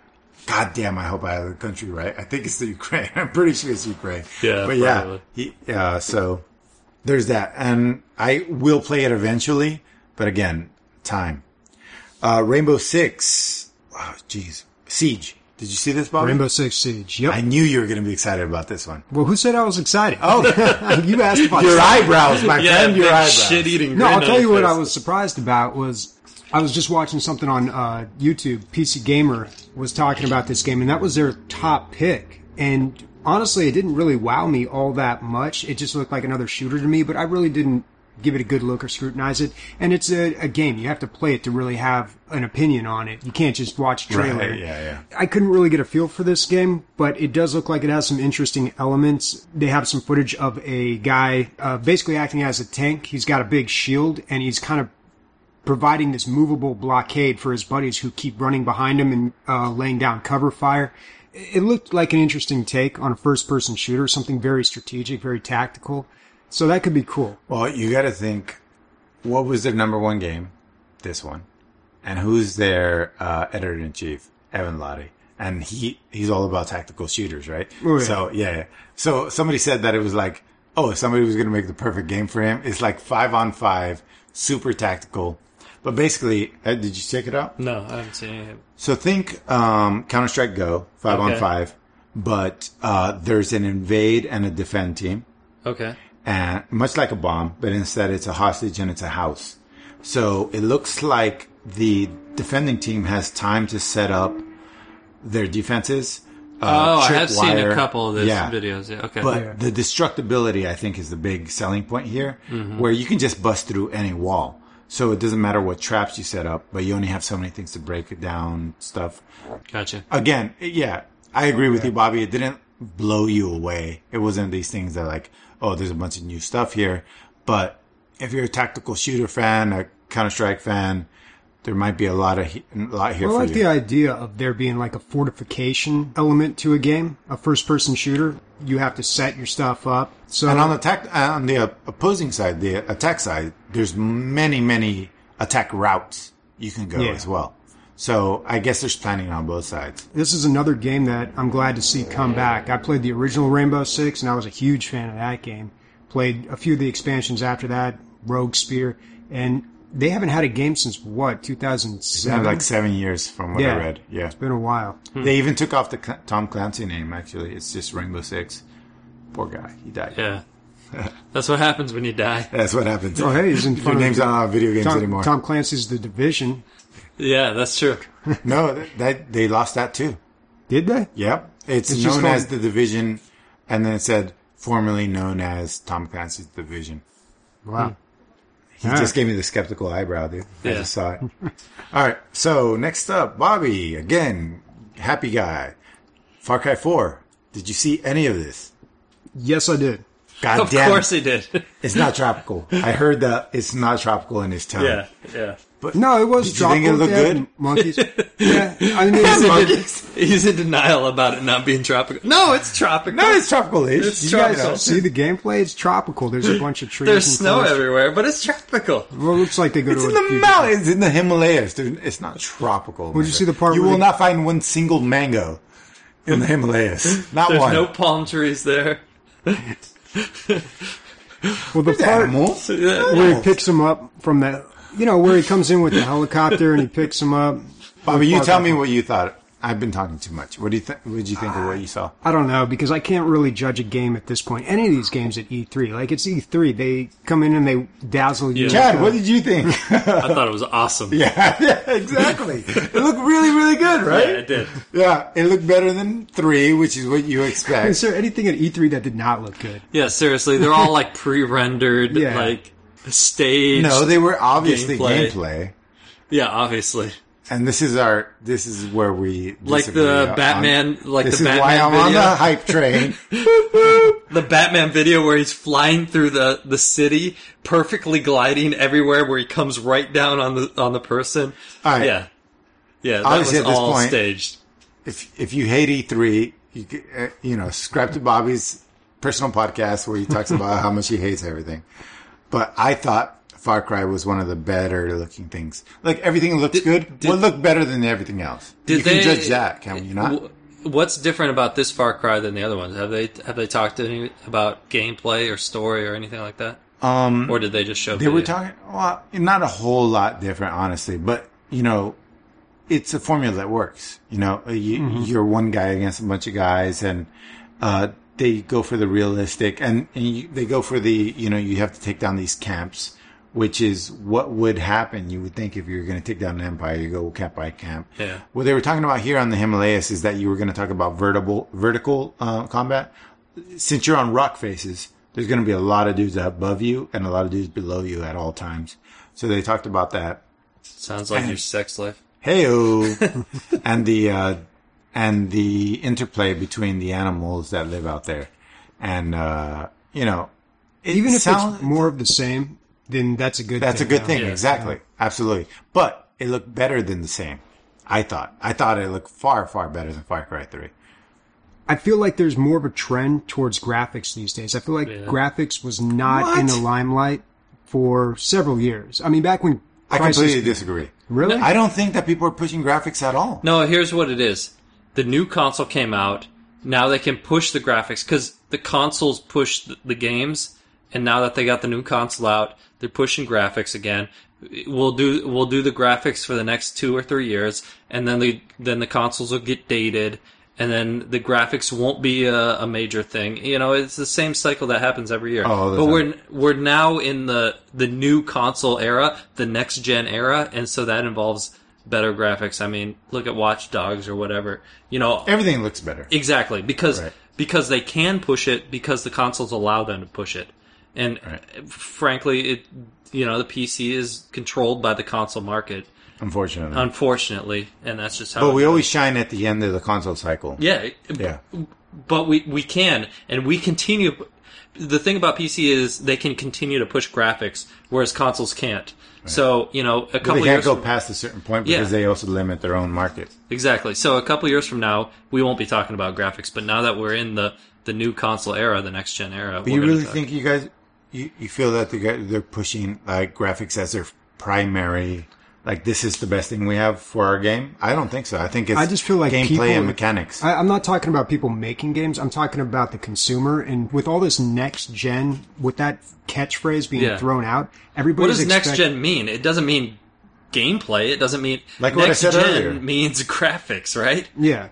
B: God damn, I hope I have the country right. I think it's the Ukraine. I'm pretty sure it's Ukraine.
C: Yeah,
B: but
C: probably.
B: yeah, he, uh, so there's that. And I will play it eventually, but again, time. Uh, Rainbow Six. Oh, jeez. Siege. Did you see this, Bobby?
A: Rainbow Six Siege. Yep.
B: I knew you were going to be excited about this one.
A: Well, who said I was excited?
B: Oh,
A: you asked about
B: your eyebrows, my
C: Yeah,
B: friend, your
C: big
B: eyebrows.
C: shit-eating
A: No,
C: grin
A: I'll
C: on
A: tell
C: his
A: you what
C: face.
A: I was surprised about was I was just watching something on uh, YouTube. P C Gamer was talking about this game, and that was their top pick. And honestly, it didn't really wow me all that much. It just looked like another shooter to me, but I really didn't give it a good look or scrutinize it. And it's a, a game. You have to play it to really have an opinion on it. You can't just watch a trailer.
B: Right, yeah, yeah.
A: I couldn't really get a feel for this game, but it does look like it has some interesting elements. They have some footage of a guy uh, basically acting as a tank. He's got a big shield, and he's kind of providing this movable blockade for his buddies who keep running behind him and uh, laying down cover fire. It looked like an interesting take on a first-person shooter, something very strategic, very tactical. So that could be cool.
B: Well, you got to think, what was their number one game? This one. And who's their uh, editor-in-chief? Evan Lottie. And he he's all about tactical shooters, right?
A: Oh, yeah.
B: So, yeah, yeah. So somebody said that it was like, oh, if somebody was going to make the perfect game for him, it's like five on five, super tactical. But basically, uh, did you check it out?
C: No, I haven't seen any.
B: So think um, Counter-Strike Go, five
C: Okay.
B: on five, but uh, there's an invade and a defend team.
C: Okay.
B: And much like a bomb, but instead it's a hostage and it's a house. So it looks like the defending team has time to set up their defenses.
C: Oh,
B: Uh,
C: I have seen
B: tripwire.
C: a couple of those
B: Yeah.
C: videos. Yeah. Okay.
B: But
A: Yeah.
B: the destructibility, I think, is the big selling point here, where you can just bust through any wall. So it doesn't matter what traps you set up, but you only have so many things to break it down, stuff.
C: Gotcha.
B: Again, yeah, I agree with you, Bobby. It didn't blow you away. It wasn't these things that like, oh, there's a bunch of new stuff here. But if you're a tactical shooter fan, a Counter-Strike fan, there might be a lot of he- a lot here
A: I
B: for
A: like
B: you.
A: the idea of there being like a fortification element to a game, a first-person shooter. You have to set your stuff up. So
B: And on the attack, on the uh, opposing side, the attack side, there's many, many attack routes you can go
A: Yeah.
B: as well. So I guess there's planning on both sides.
A: this is another game that I'm glad to see come back. I played the original Rainbow Six, and I was a huge fan of that game. Played a few of the expansions after that, Rogue Spear, and they haven't had a game since, what, two thousand
B: It's been
A: seven?
B: like seven years from what
A: Yeah.
B: I read. Yeah.
A: It's been a while.
B: They even took off the Cl- Tom Clancy name, actually. It's just Rainbow Six. Poor guy. He died.
C: Yeah. That's what happens when you die.
B: That's what happens.
A: Oh, hey, he's in
B: Your
A: front
B: name's
A: of
B: not on video games
A: Tom,
B: anymore.
A: Tom Clancy's The Division.
C: Yeah, that's true.
B: No, that, that they lost that too.
A: Did they?
B: Yep. It's,
A: It's just
B: known
A: called-
B: as The Division, and then it said formerly known as Tom Clancy's Division.
A: Wow.
B: He
A: All
B: just
A: right.
B: gave me the skeptical eyebrow, dude. I
C: Yeah.
B: just saw it. All right. So next up, Bobby. Again, happy guy. Far Cry four. Did you see any of this?
A: Yes, I did.
B: God
C: Of
B: damn
C: course
B: it.
C: he did.
B: It's not tropical. I heard that it's not tropical in his tone.
C: yeah, yeah.
B: But
A: No, it was
B: Did you think it
A: tropical.
B: looked
A: They had
B: good?
A: Monkeys. Yeah, I mean,
C: He's
A: it's-
C: in, he's in denial about it not being tropical. No, it's tropical.
B: No, it's tropical-ish.
C: It's
B: You guys
C: tropical.
A: see the gameplay. It's tropical. There's a bunch of trees.
C: There's
A: and
C: snow
A: forest.
C: everywhere, but it's tropical.
A: Well, it looks like they go
B: It's
A: to
B: in
A: a
B: the
A: few
B: mountains. It's in the Himalayas. Dude. It's not tropical.
A: Would you see the part
B: You
A: where
B: will
A: they-
B: not find one single mango in the Himalayas. Not
C: There's
B: one.
C: no palm trees there.
A: Well, the
B: There's
A: part
B: animals.
A: where he picks him up from the, you know, where he comes in with the helicopter and he picks him up.
B: Bobby, you
A: Far
B: tell
A: Cry
B: me
A: four.
B: what you thought. I've been talking too much. What do you think? What did you think of what you saw?
A: I don't know, because I can't really judge a game at this point. Any of these games at E three, like it's E three, they come in and they dazzle you.
C: Yeah.
B: Chad,
A: with,
B: what
A: uh,
B: did you think?
C: I thought it was awesome.
B: yeah, yeah, exactly. It looked really, really good, right?
C: Yeah, it did.
B: Yeah, it looked better than three, which is what you
A: Is
B: expect.
A: there anything at E three that did not look good?
C: Yeah, seriously, they're all like pre-rendered,
A: Yeah.
C: like staged.
B: No, they were obviously
C: Gameplay.
B: gameplay.
C: Yeah, obviously.
B: And this is our. This is where we
C: Like
B: disagree
C: the
B: on-
C: Batman, like
B: This
C: the
B: is why
C: Batman
B: I'm on
C: video.
B: the hype train.
C: The Batman video where he's flying through the, the city, perfectly gliding everywhere, where he comes right down on the on the person.
B: All right.
C: Yeah, yeah, that
B: Obviously,
C: was
B: at this
C: all
B: point-
C: staged.
B: if if you hate E three, you c- uh, you know, subscribe to Bobby's personal podcast where he talks about how much he hates everything. But I thought Far Cry was one of the better looking things. Like, everything looks
C: Did-
B: good.
C: did-
B: Well, it looked better than everything else.
C: Did
B: you can
C: they-
B: judge that, can you not?
C: W- What's different about this Far Cry than the other ones? Have they have they talked any about gameplay or story or anything like that?
B: Um,
C: Or did they just show?
B: They
C: video?
B: were talking, well, not a whole lot different, honestly, but, you know, it's a formula that works. You know, you,
C: Mm-hmm.
B: you're one guy against a bunch of guys, and uh, they go for the realistic, and, and you, they go for the, you know, you have to take down these camps, which is what would happen, you would think, if you were going to take down an empire, you go camp by camp.
C: Yeah.
B: What they were talking about here on the Himalayas is that you were going to talk about vertical, vertical uh, combat. Since you're on rock faces, there's going to be a lot of dudes above you and a lot of dudes below you at all times. So they talked about that.
C: Sounds like your sex life.
B: Heyo, and the uh, and the interplay between the animals that live out there, and uh, you know, it
A: Even if
B: sound-
A: it's more of the same, then that's a good
B: that's
A: thing.
B: a good
A: now.
B: thing.
C: Yeah.
B: Exactly, absolutely. But it looked better than the same. I thought. I thought it looked far, far better than Far Cry three.
A: I feel like there's more of a trend towards graphics these days. I feel like
C: Yeah.
A: graphics was not
B: What?
A: in the limelight for several years. I mean, back when
B: I
A: Crysis-
B: completely disagree.
A: Really?
B: I don't think that people are pushing graphics at all.
C: No, here's what it is. The new console came out. Now they can push the graphics because the consoles push the, the games, and now that they got the new console out, they're pushing graphics again. We'll do we'll do the graphics for the next two or three years, and then the then the consoles will get dated, and then the graphics won't be a, a major thing. You know, it's the same cycle that happens every year.
B: Oh, all the
C: but
B: time.
C: we're we're now in the the new console era, the next gen era, and so that involves better graphics. I mean, look at Watch Dogs or whatever. You know,
B: Everything looks better.
C: exactly because
B: Right.
C: because they can push it because the consoles allow them to push it, and
B: Right.
C: frankly, it you know the P C is controlled by the console market,
B: Unfortunately.
C: unfortunately, and that's just how.
B: but
C: it
B: we
C: goes.
B: always shine at the end of the console cycle.
C: yeah
B: Yeah.
C: but we we can and we continue. The thing about P C is they can continue to push graphics, whereas consoles can't. So you know, a
B: But
C: couple
B: they can't
C: years
B: go
C: from,
B: past a certain point because
C: Yeah.
B: they also limit their own market.
C: exactly. So a couple years from now, we won't be talking about graphics. But now that we're in the the new console era, the next gen era,
B: But
C: we're
B: you
C: gonna
B: really
C: talk-
B: think you guys, you, you feel that the guy- they're pushing like graphics as their primary, like this is the best thing we have for our game? I don't think so. I think it's
A: I just feel like
B: gameplay
A: people,
B: and mechanics.
A: I, I'm not talking about people making games. I'm talking about the consumer. And with all this next gen, with that catchphrase being
C: Yeah.
A: thrown out,
C: What
A: everybody's
C: does next
A: expect-
C: gen mean? It doesn't mean gameplay. It doesn't mean
B: Like what I
C: next
B: said
C: gen
B: earlier.
C: means graphics, right?
A: Yeah.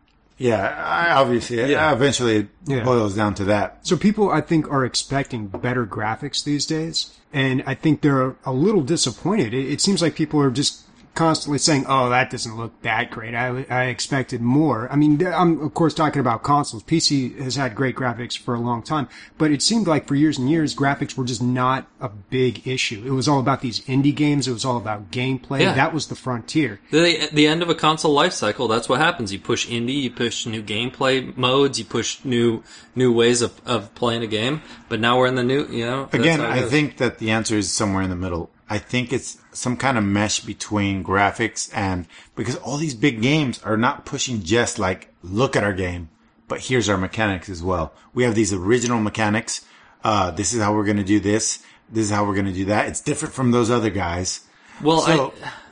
B: yeah, I, obviously,
C: Yeah.
B: eventually it
A: Yeah.
B: boils down to that.
A: So people, I think, are expecting better graphics these days, and I think they're a little disappointed. It, it seems like people are just constantly saying, "Oh, that doesn't look that great. I, I expected more." I mean, I'm of course talking about consoles. P C has had great graphics for a long time, but it seemed like for years and years, graphics were just not a big issue. It was all about these indie games. It was all about gameplay.
C: Yeah.
A: That was the frontier.
C: The the end of a console life cycle. That's what happens. You push indie. You push new gameplay modes. You push new new ways of, of playing a game. But now we're in the new. You know. that's
B: Again,
C: how it
B: I
C: goes.
B: think that the answer is somewhere in the middle. I think it's some kind of mesh between graphics and because all these big games are not pushing just like look at our game, but here's our mechanics as well. We have these original mechanics. Uh, this is how we're going to do this. This is how we're going to do that. It's different from those other guys.
C: Well,
B: So-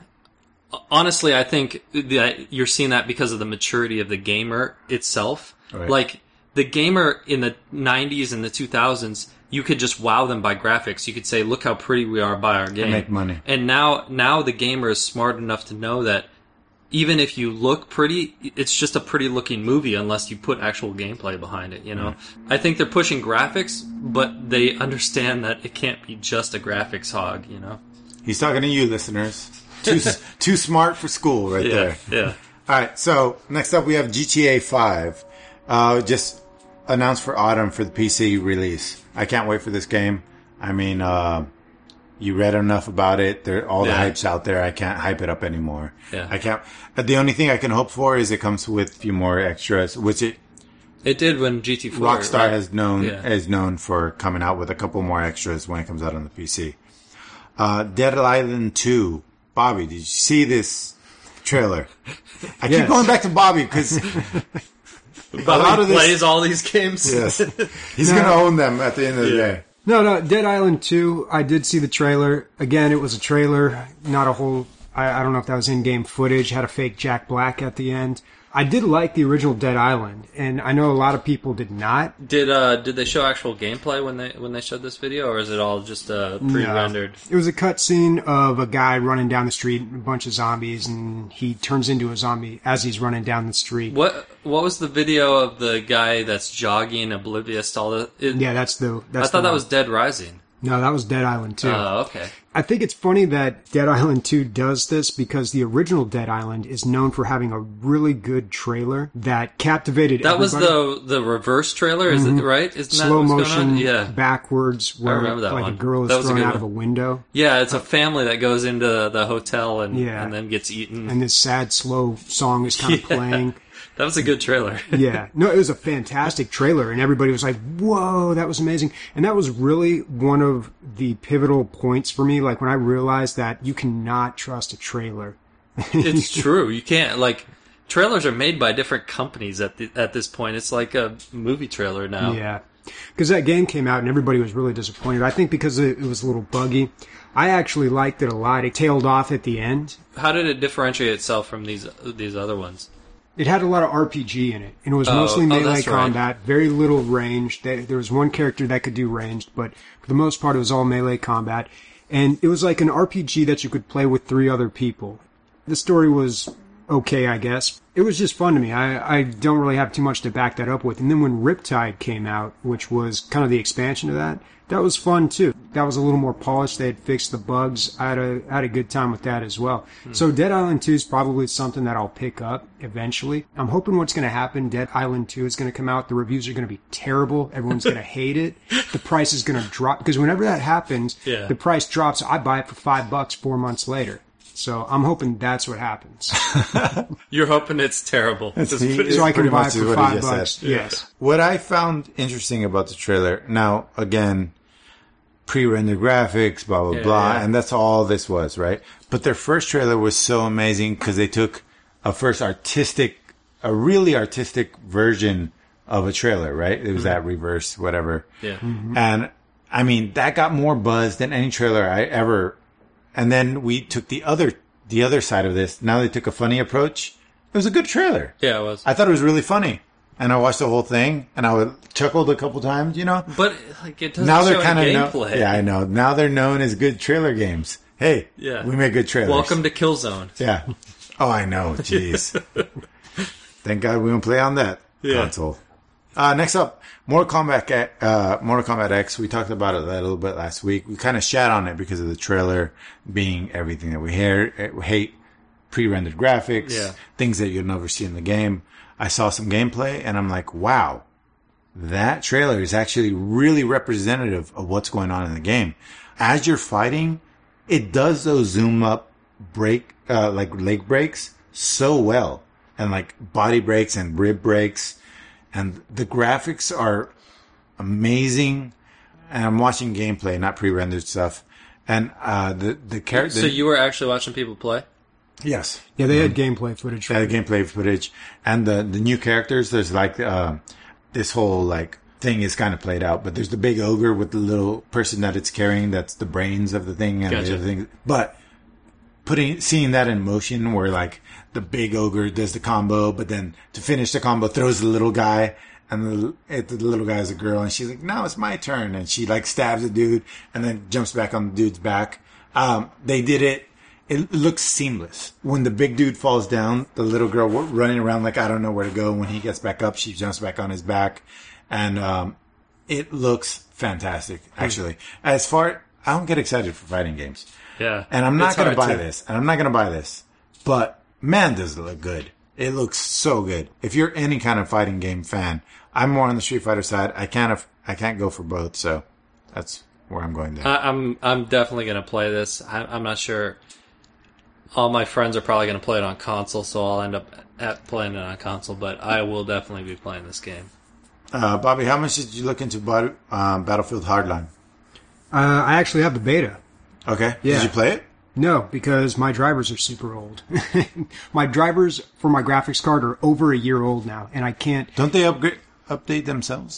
C: I, honestly, I think that you're seeing that because of the maturity of the gamer itself.
B: Right.
C: Like the gamer in the nineties and the two thousands, you could just wow them by graphics. You could say, "Look how pretty we are by our game."
B: make money.
C: And now, now the gamer is smart enough to know that even if you look pretty, it's just a pretty looking movie unless you put actual gameplay behind it. You know, I think they're pushing graphics, but they understand that it can't be just a graphics hog. You know.
B: He's talking to you, listeners. Too too smart for school, right
C: Yeah.
B: there.
C: Yeah.
B: All right. So next up, we have G T A five, uh, just announced for autumn for the P C release. I can't wait for this game. I mean, uh, you read enough about it. There, all the
C: Yeah.
B: hype's out there. I can't hype it up anymore.
C: Yeah.
B: I can't. uh, The only thing I can hope for is it comes with a few more extras, which it
C: It did when G T four.
B: Rockstar
C: right?
B: has known
C: Yeah.
B: is known for coming out with a couple more extras when it comes out on the P C. Uh, Dead Island two. Bobby, did you see this trailer? I keep
A: Yes.
B: going back to Bobby because
C: Bobby
B: lot of this-
C: plays all these games.
B: yes, he's going to own them at the end of the
A: Yeah.
B: day.
A: No, no, Dead Island two, I did see the trailer. Again, it was a trailer, not a whole... I, I don't know if that was in-game footage, had a fake Jack Black at the end. I did like the original Dead Island, and I know a lot of people did not.
C: Did uh did they show actual gameplay when they when they showed this video, or is it all just uh, pre-rendered?
A: No. It was a cutscene of a guy running down the street, a bunch of zombies, and he turns into a zombie as he's running down the street.
C: What what was the video of the guy that's jogging, oblivious to all the? It,
A: yeah, that's the. That's
C: I thought
A: the
C: that
A: one.
C: was Dead Rising.
A: No, that was Dead Island two.
C: Oh, okay.
A: I think it's funny that Dead Island two does this because the original Dead Island is known for having a really good trailer that captivated
C: That
A: everybody.
C: was the the reverse trailer, is
A: Mhm.
C: it right? Isn't
A: Slow
C: that what's
A: motion,
C: going on? Yeah.
A: backwards, where
C: remember that
A: like
C: one.
A: a girl
C: That
A: is
C: was a
A: thrown
C: good
A: out of a
C: one.
A: window.
C: Yeah, it's a family that goes into the hotel and
A: Yeah.
C: and then gets eaten.
A: And this sad, slow song is kind of
C: Yeah.
A: playing.
C: That was a good trailer.
A: Yeah. No, it was a fantastic trailer, and everybody was like, whoa, that was amazing. And that was really one of the pivotal points for me, like when I realized that you cannot trust a trailer.
C: It's true. You can't, like, trailers are made by different companies at the, at this point. It's like a movie trailer now.
A: Yeah. Because that game came out and everybody was really disappointed. I think because it, it was a little buggy. I actually liked it a lot. It tailed off at the end.
C: How did it differentiate itself from these these other ones?
A: It had a lot of R P G in it, and it was
C: Oh,
A: mostly
C: oh,
A: melee
C: that's right.
A: combat, very little range. There there was one character that could do ranged, but for the most part, it was all melee combat. And it was like an R P G that you could play with three other people. The story was okay, I guess. It was just fun to me. I, I don't really have too much to back that up with. And then when Riptide came out, which was kind of the expansion of that, that was fun too. That was a little more polished. They had fixed the bugs. I had a, I had a good time with that as well. Hmm. So Dead Island two is probably something that I'll pick up eventually. I'm hoping what's going to happen, Dead Island two is going to come out. The reviews are going to be terrible. Everyone's going to hate it. The price is going to drop. Because whenever that happens,
C: yeah.
A: the price drops. I buy it for five bucks four months later. So I'm hoping that's what happens.
C: You're hoping it's terrible.
B: It's,
C: It's
B: he,
C: pretty-
A: so I can
B: pretty
A: buy
B: much
A: it for
B: what he
A: five
B: just
A: bucks.
B: said.
A: Yes.
B: What I found interesting about the trailer, now, again, pre-rendered graphics, blah, blah,
C: Yeah,
B: blah,
C: yeah.
B: and that's all this was, right? But their first trailer was so amazing because they took a first artistic, a really artistic version of a trailer, right? It was
C: Mm-hmm.
B: that reverse, whatever.
C: Yeah.
B: And, I mean, that got more buzz than any trailer I ever... And then we took the other the other side of this. Now they took a funny approach. It was a good trailer.
C: Yeah, it was.
B: I thought it was really funny. And I watched the whole thing, and I would chuckled a couple times, you know?
C: But like it doesn't
B: Now
C: show
B: they're kind of
C: any
B: known.
C: gameplay.
B: Yeah, I know. Now they're known as good trailer games. Hey,
C: Yeah.
B: we make good trailers.
C: Welcome to Killzone.
B: Yeah. Oh, I know. Jeez. Thank God we don't play on that
C: Yeah.
B: console. Uh, next up, Mortal Kombat, uh, Mortal Kombat X. We talked about it a little bit last week. We kind of shat on it because of the trailer being everything that we hear, we hate, pre-rendered graphics,
C: Yeah.
B: things that you'll never see in the game. I saw some gameplay and I'm like, wow, that trailer is actually really representative of what's going on in the game. As you're fighting, it does those zoom up break, uh, like leg breaks so well, and like body breaks and rib breaks. And the graphics are amazing. And I'm watching gameplay, not pre-rendered stuff. And uh, the the character.
C: So you were actually watching people play?
B: Yes,
A: Yeah, they had gameplay footage.
B: they had gameplay footage, and the the new characters. There's like uh, this whole like thing is kind of played out, but there's the big ogre with the little person that it's carrying. That's the brains of the thing and
C: Gotcha.
B: the other thing. But putting seeing that in motion, where like the big ogre does the combo, but then to finish the combo throws the little guy, and the, it, the little guy is a girl, and she's like, "No, it's my turn," and she like stabs the dude, and then jumps back on the dude's back. Um, they did it. It looks seamless. When the big dude falls down, the little girl w- running around like I don't know where to go. When he gets back up, she jumps back on his back, and um, it looks fantastic. Actually, as far I don't get excited for fighting games.
C: Yeah.
B: And I'm not
C: It's
B: going to
C: hard
B: buy
C: to-
B: this. And I'm not going to buy this. But man, does it look good. It looks so good. If you're any kind of fighting game fan, I'm more on the Street Fighter side. I can't, af- I can't go for both. So that's where I'm going there.
C: I, I'm I'm definitely going to play this. I, I'm not sure. All my friends are probably going to play it on console, so I'll end up at playing it on console. But I will definitely be playing this game.
B: Uh, Bobby, how much did you look into Bat- um, Battlefield Hardline?
A: Uh, I actually have the beta.
B: Okay.
A: Yeah.
B: Did you play it?
A: No, because my drivers are super old. My drivers for my graphics card are over a year old now, and I can't.
B: Don't they upgrade, update themselves?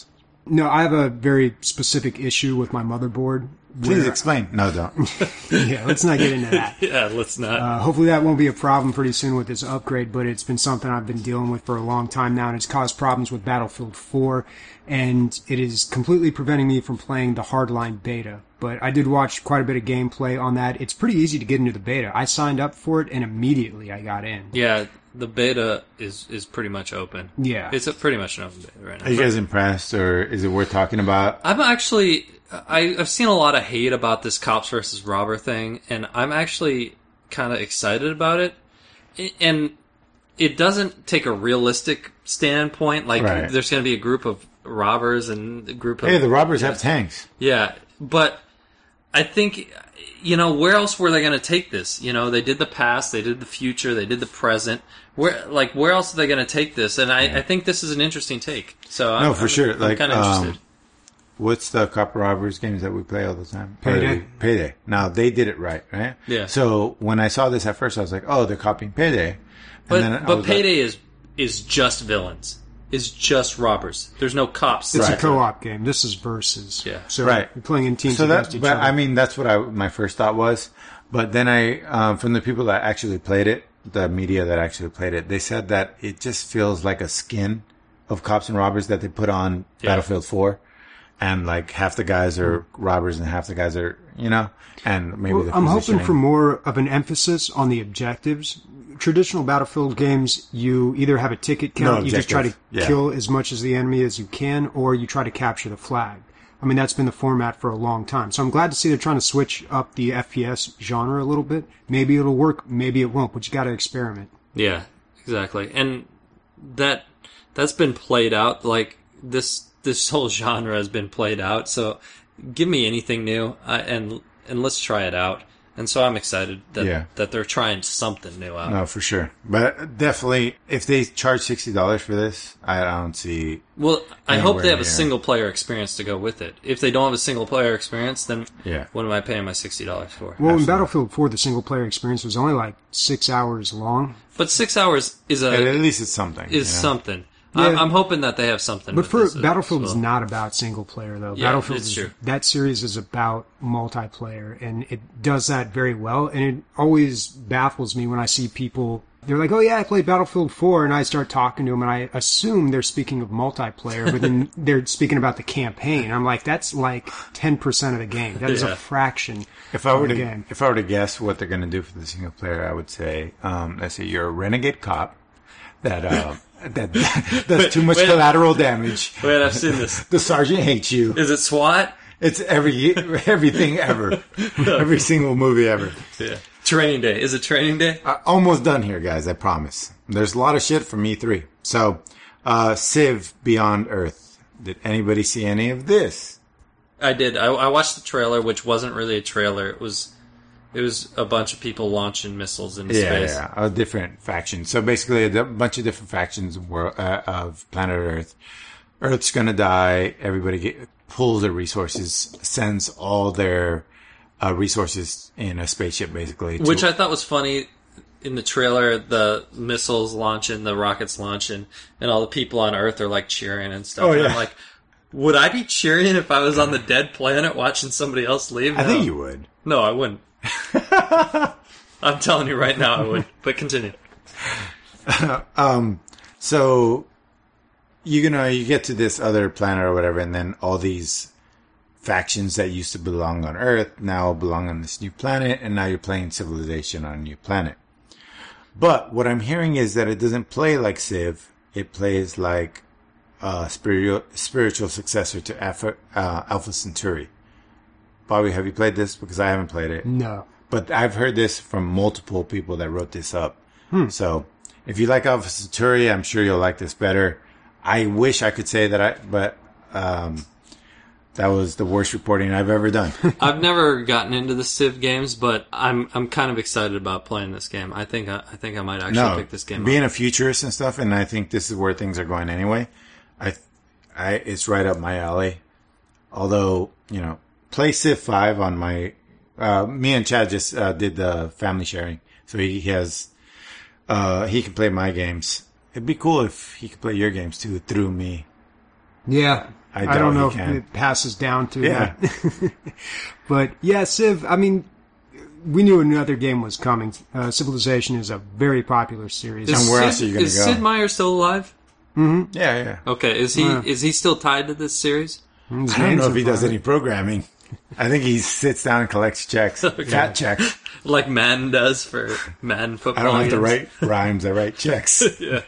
A: No, I have a very specific issue with my motherboard.
B: Please
A: where-
B: explain. No, don't.
A: Yeah, let's not get into that.
C: Yeah, let's not.
A: Uh, hopefully that won't be a problem pretty soon with this upgrade, but it's been something I've been dealing with for a long time now, and it's caused problems with Battlefield four, and it is completely preventing me from playing the Hardline beta. But I did watch quite a bit of gameplay on that. It's pretty easy to get into the beta. I signed up for it, and immediately I got in.
C: yeah, the beta is, is pretty much open.
A: Yeah.
C: It's a pretty much an open beta right now.
B: Are you guys impressed, or is it worth talking about?
C: I'm actually, I, I've seen a lot of hate about this cops versus robber thing, and I'm actually kind of excited about it. I- And it doesn't take a realistic standpoint. Like,
B: Right.
C: there's going to be a group of robbers and a group of...
B: Hey, the robbers have tanks.
C: Yeah, but I think, you know, where else were they going to take this? You know, they did the past, they did the future, they did the present. Where, like, where else are they going to take this? And I, I think this is an interesting take. So I'm,
B: No, for
C: I'm,
B: sure.
C: I'm
B: Like,
C: kind of
B: um,
C: interested.
B: What's the cop robbers games that we play all the time?
A: Payday.
B: Or Payday. Now, they did it right, right?
C: Yeah.
B: So, when I saw this at first, I was like, oh, they're copying Payday. And
C: But
B: then I
C: but
B: was like-
C: Payday is is just villains. Is just robbers. There's no cops.
A: It's
B: Right.
A: a co-op game. This is versus.
C: Yeah.
A: So
B: Right.
A: you're playing in teams
B: So
A: against
B: that,
A: each
B: but
A: other.
B: I mean, that's what I my first thought was. But then I, um, from the people that actually played it, the media that actually played it, they said that it just feels like a skin of cops and robbers that they put on
C: Yeah.
B: Battlefield four, and like half the guys are robbers and half the guys are, you know, and maybe
A: Well,
B: the
A: I'm hoping
B: positioning.
A: for more of an emphasis on the objectives. Traditional Battlefield games, you either have a ticket count,
B: No
A: you just try to
B: objective, yeah.
A: kill as much as the enemy as you can, or you try to capture the flag. I mean, that's been the format for a long time. So I'm glad to see they're trying to switch up the F P S genre a little bit. Maybe it'll work, maybe it won't, but you got to experiment.
C: Yeah, exactly. And that that's been played out. Like this this whole genre has been played out. So give me anything new, uh, and and let's try it out. And so I'm excited that
B: Yeah.
C: that they're trying something new out.
B: No, for sure. But definitely, if they charge sixty dollars for this, I don't see.
C: Well, I hope they have a
B: Anywhere near.
C: single player experience to go with it. If they don't have a single player experience, then
B: Yeah.
C: what am I paying my sixty dollars for?
A: Well, in
B: Absolutely.
A: Battlefield four, the single player experience was only like six hours long.
C: But six hours is a
B: At least it's something.
C: is
B: you know?
C: something. I'm,
A: Yeah.
C: I'm hoping that they have something.
A: But
C: with
A: for
C: this as
A: Battlefield is
C: well.
A: not about single player though.
C: Yeah,
A: Battlefield
C: it's
A: is,
C: true.
A: that series is about multiplayer, and it does that very well. And it always baffles me when I see people. They're like, "Oh yeah, I played Battlefield four," and I start talking to them, and I assume they're speaking of multiplayer, but then they're speaking about the campaign. I'm like, that's like ten percent of the game. That is
C: Yeah.
A: a fraction.
B: If I were
A: of the
B: to
A: game.
B: if I were to guess what they're going to do for the single player, I would say, um, let's say you're a renegade cop that uh, that does too much
C: wait.
B: collateral damage.
C: Wait, I've seen this.
B: The sergeant hates you.
C: Is it SWAT?
B: It's every everything ever, every single movie ever.
C: Yeah. Training Day. Is it Training Day?
B: Uh, almost done here, guys. I promise. There's a lot of shit from E three. So, uh, Civ Beyond Earth. Did anybody see any of this?
C: I did. I, I watched the trailer, which wasn't really a trailer. It was, it was a bunch of people launching missiles into
B: Yeah,
C: space.
B: yeah, a different faction. So basically, a d- bunch of different factions of, wor- uh, of planet Earth. Earth's gonna die. Everybody get, pulls their resources, sends all their uh, resources in a spaceship, basically. to-
C: Which I thought was funny in the trailer. The missiles launching, the rockets launching, and all the people on Earth are like cheering and stuff.
B: Oh,
C: And
B: yeah.
C: I'm like, would I be cheering if I was on the dead planet watching somebody else leave?
B: I
C: No.
B: think you would.
C: No, I wouldn't. I'm telling you right now, I would. But continue.
B: So you know, you get to this other planet or whatever, and then all these factions that used to belong on Earth now belong on this new planet, and now you're playing Civilization on a new planet. But what I'm hearing is that it doesn't play like Civ. It plays like a spiritual spiritual successor to Alpha, uh, Alpha Centauri. Bobby, have you played this? Because I haven't played it.
A: No.
B: But I've heard this from multiple people that wrote this up.
A: Hmm.
B: So if you like Alpha Centauri, I'm sure you'll like this better. I wish I could say that I, but um, that was the worst reporting I've ever done.
C: I've never gotten into the Civ games, but I'm I'm kind of excited about playing this game. I think I, I think I might actually
B: no,
C: pick this game
B: being
C: up.
B: a futurist and stuff, and I think this is where things are going anyway. I, I, it's right up my alley. Although, you know, play Civ five on my. Uh, me and Chad just uh, did the family sharing, so he has. Uh, he can play my games. It'd be cool if he could play your games too through me.
A: Yeah.
B: I,
A: I don't know if
B: can.
A: it passes down to
B: Yeah.
A: that. But yeah, Civ, I mean, we knew another game was coming. Uh, Civilization is a very popular series.
B: And where else are you gonna
C: is
B: go?
C: Sid Meier still alive?
B: Yeah, yeah.
C: Okay, is he
A: Yeah.
C: is he still tied to this series?
A: His
B: I don't
A: name's
B: know if he does
A: involved.
B: any programming. I think he sits down and collects checks. Fat checks.
C: Like Madden does for Madden football.
B: I don't like to
C: games?
B: write rhymes. I write checks.
C: Yeah.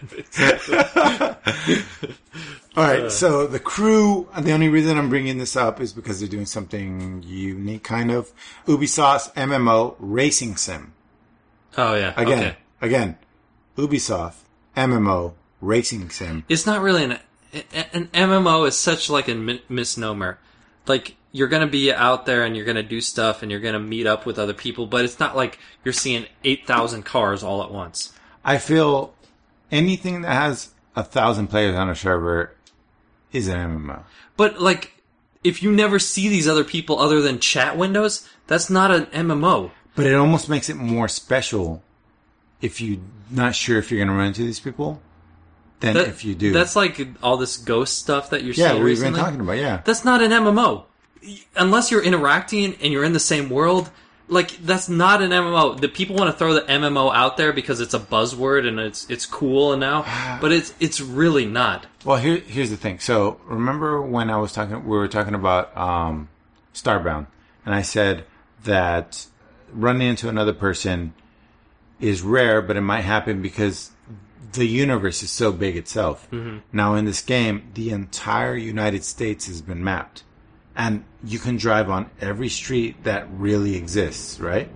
B: All right. So the crew, the only reason I'm bringing this up is because they're doing something unique, kind of. Ubisoft's M M O Racing Sim.
C: Oh yeah.
B: Again,
C: Okay.
B: again, Ubisoft M M O Racing Sim.
C: It's not really an an M M O is such like a mi- misnomer. Like you're gonna be out there and you're gonna do stuff and you're gonna meet up with other people, but it's not like you're seeing eight thousand cars all at once.
B: I feel anything that has a thousand players on a server is an M M O.
C: But like, if you never see these other people other than chat windows, that's not an M M O.
B: But it almost makes it more special if you're not sure if you're going to run into these people than
C: That-
B: if you do.
C: That's like all this ghost stuff that you're
B: yeah,
C: seeing
B: we've
C: recently.
B: been talking about, yeah.
C: That's not an M M O. Unless you're interacting and you're in the same world, like, that's not an M M O. The people want to throw the M M O out there because it's a buzzword and it's it's cool and now, but it's it's really not.
B: Well, here, here's the thing. So, remember when I was talking, we were talking about um, Starbound, and I said that running into another person is rare, but it might happen because the universe is so big itself. Mm-hmm. Now, in this game, the entire United States has been mapped, and you can drive on every street that really exists, right?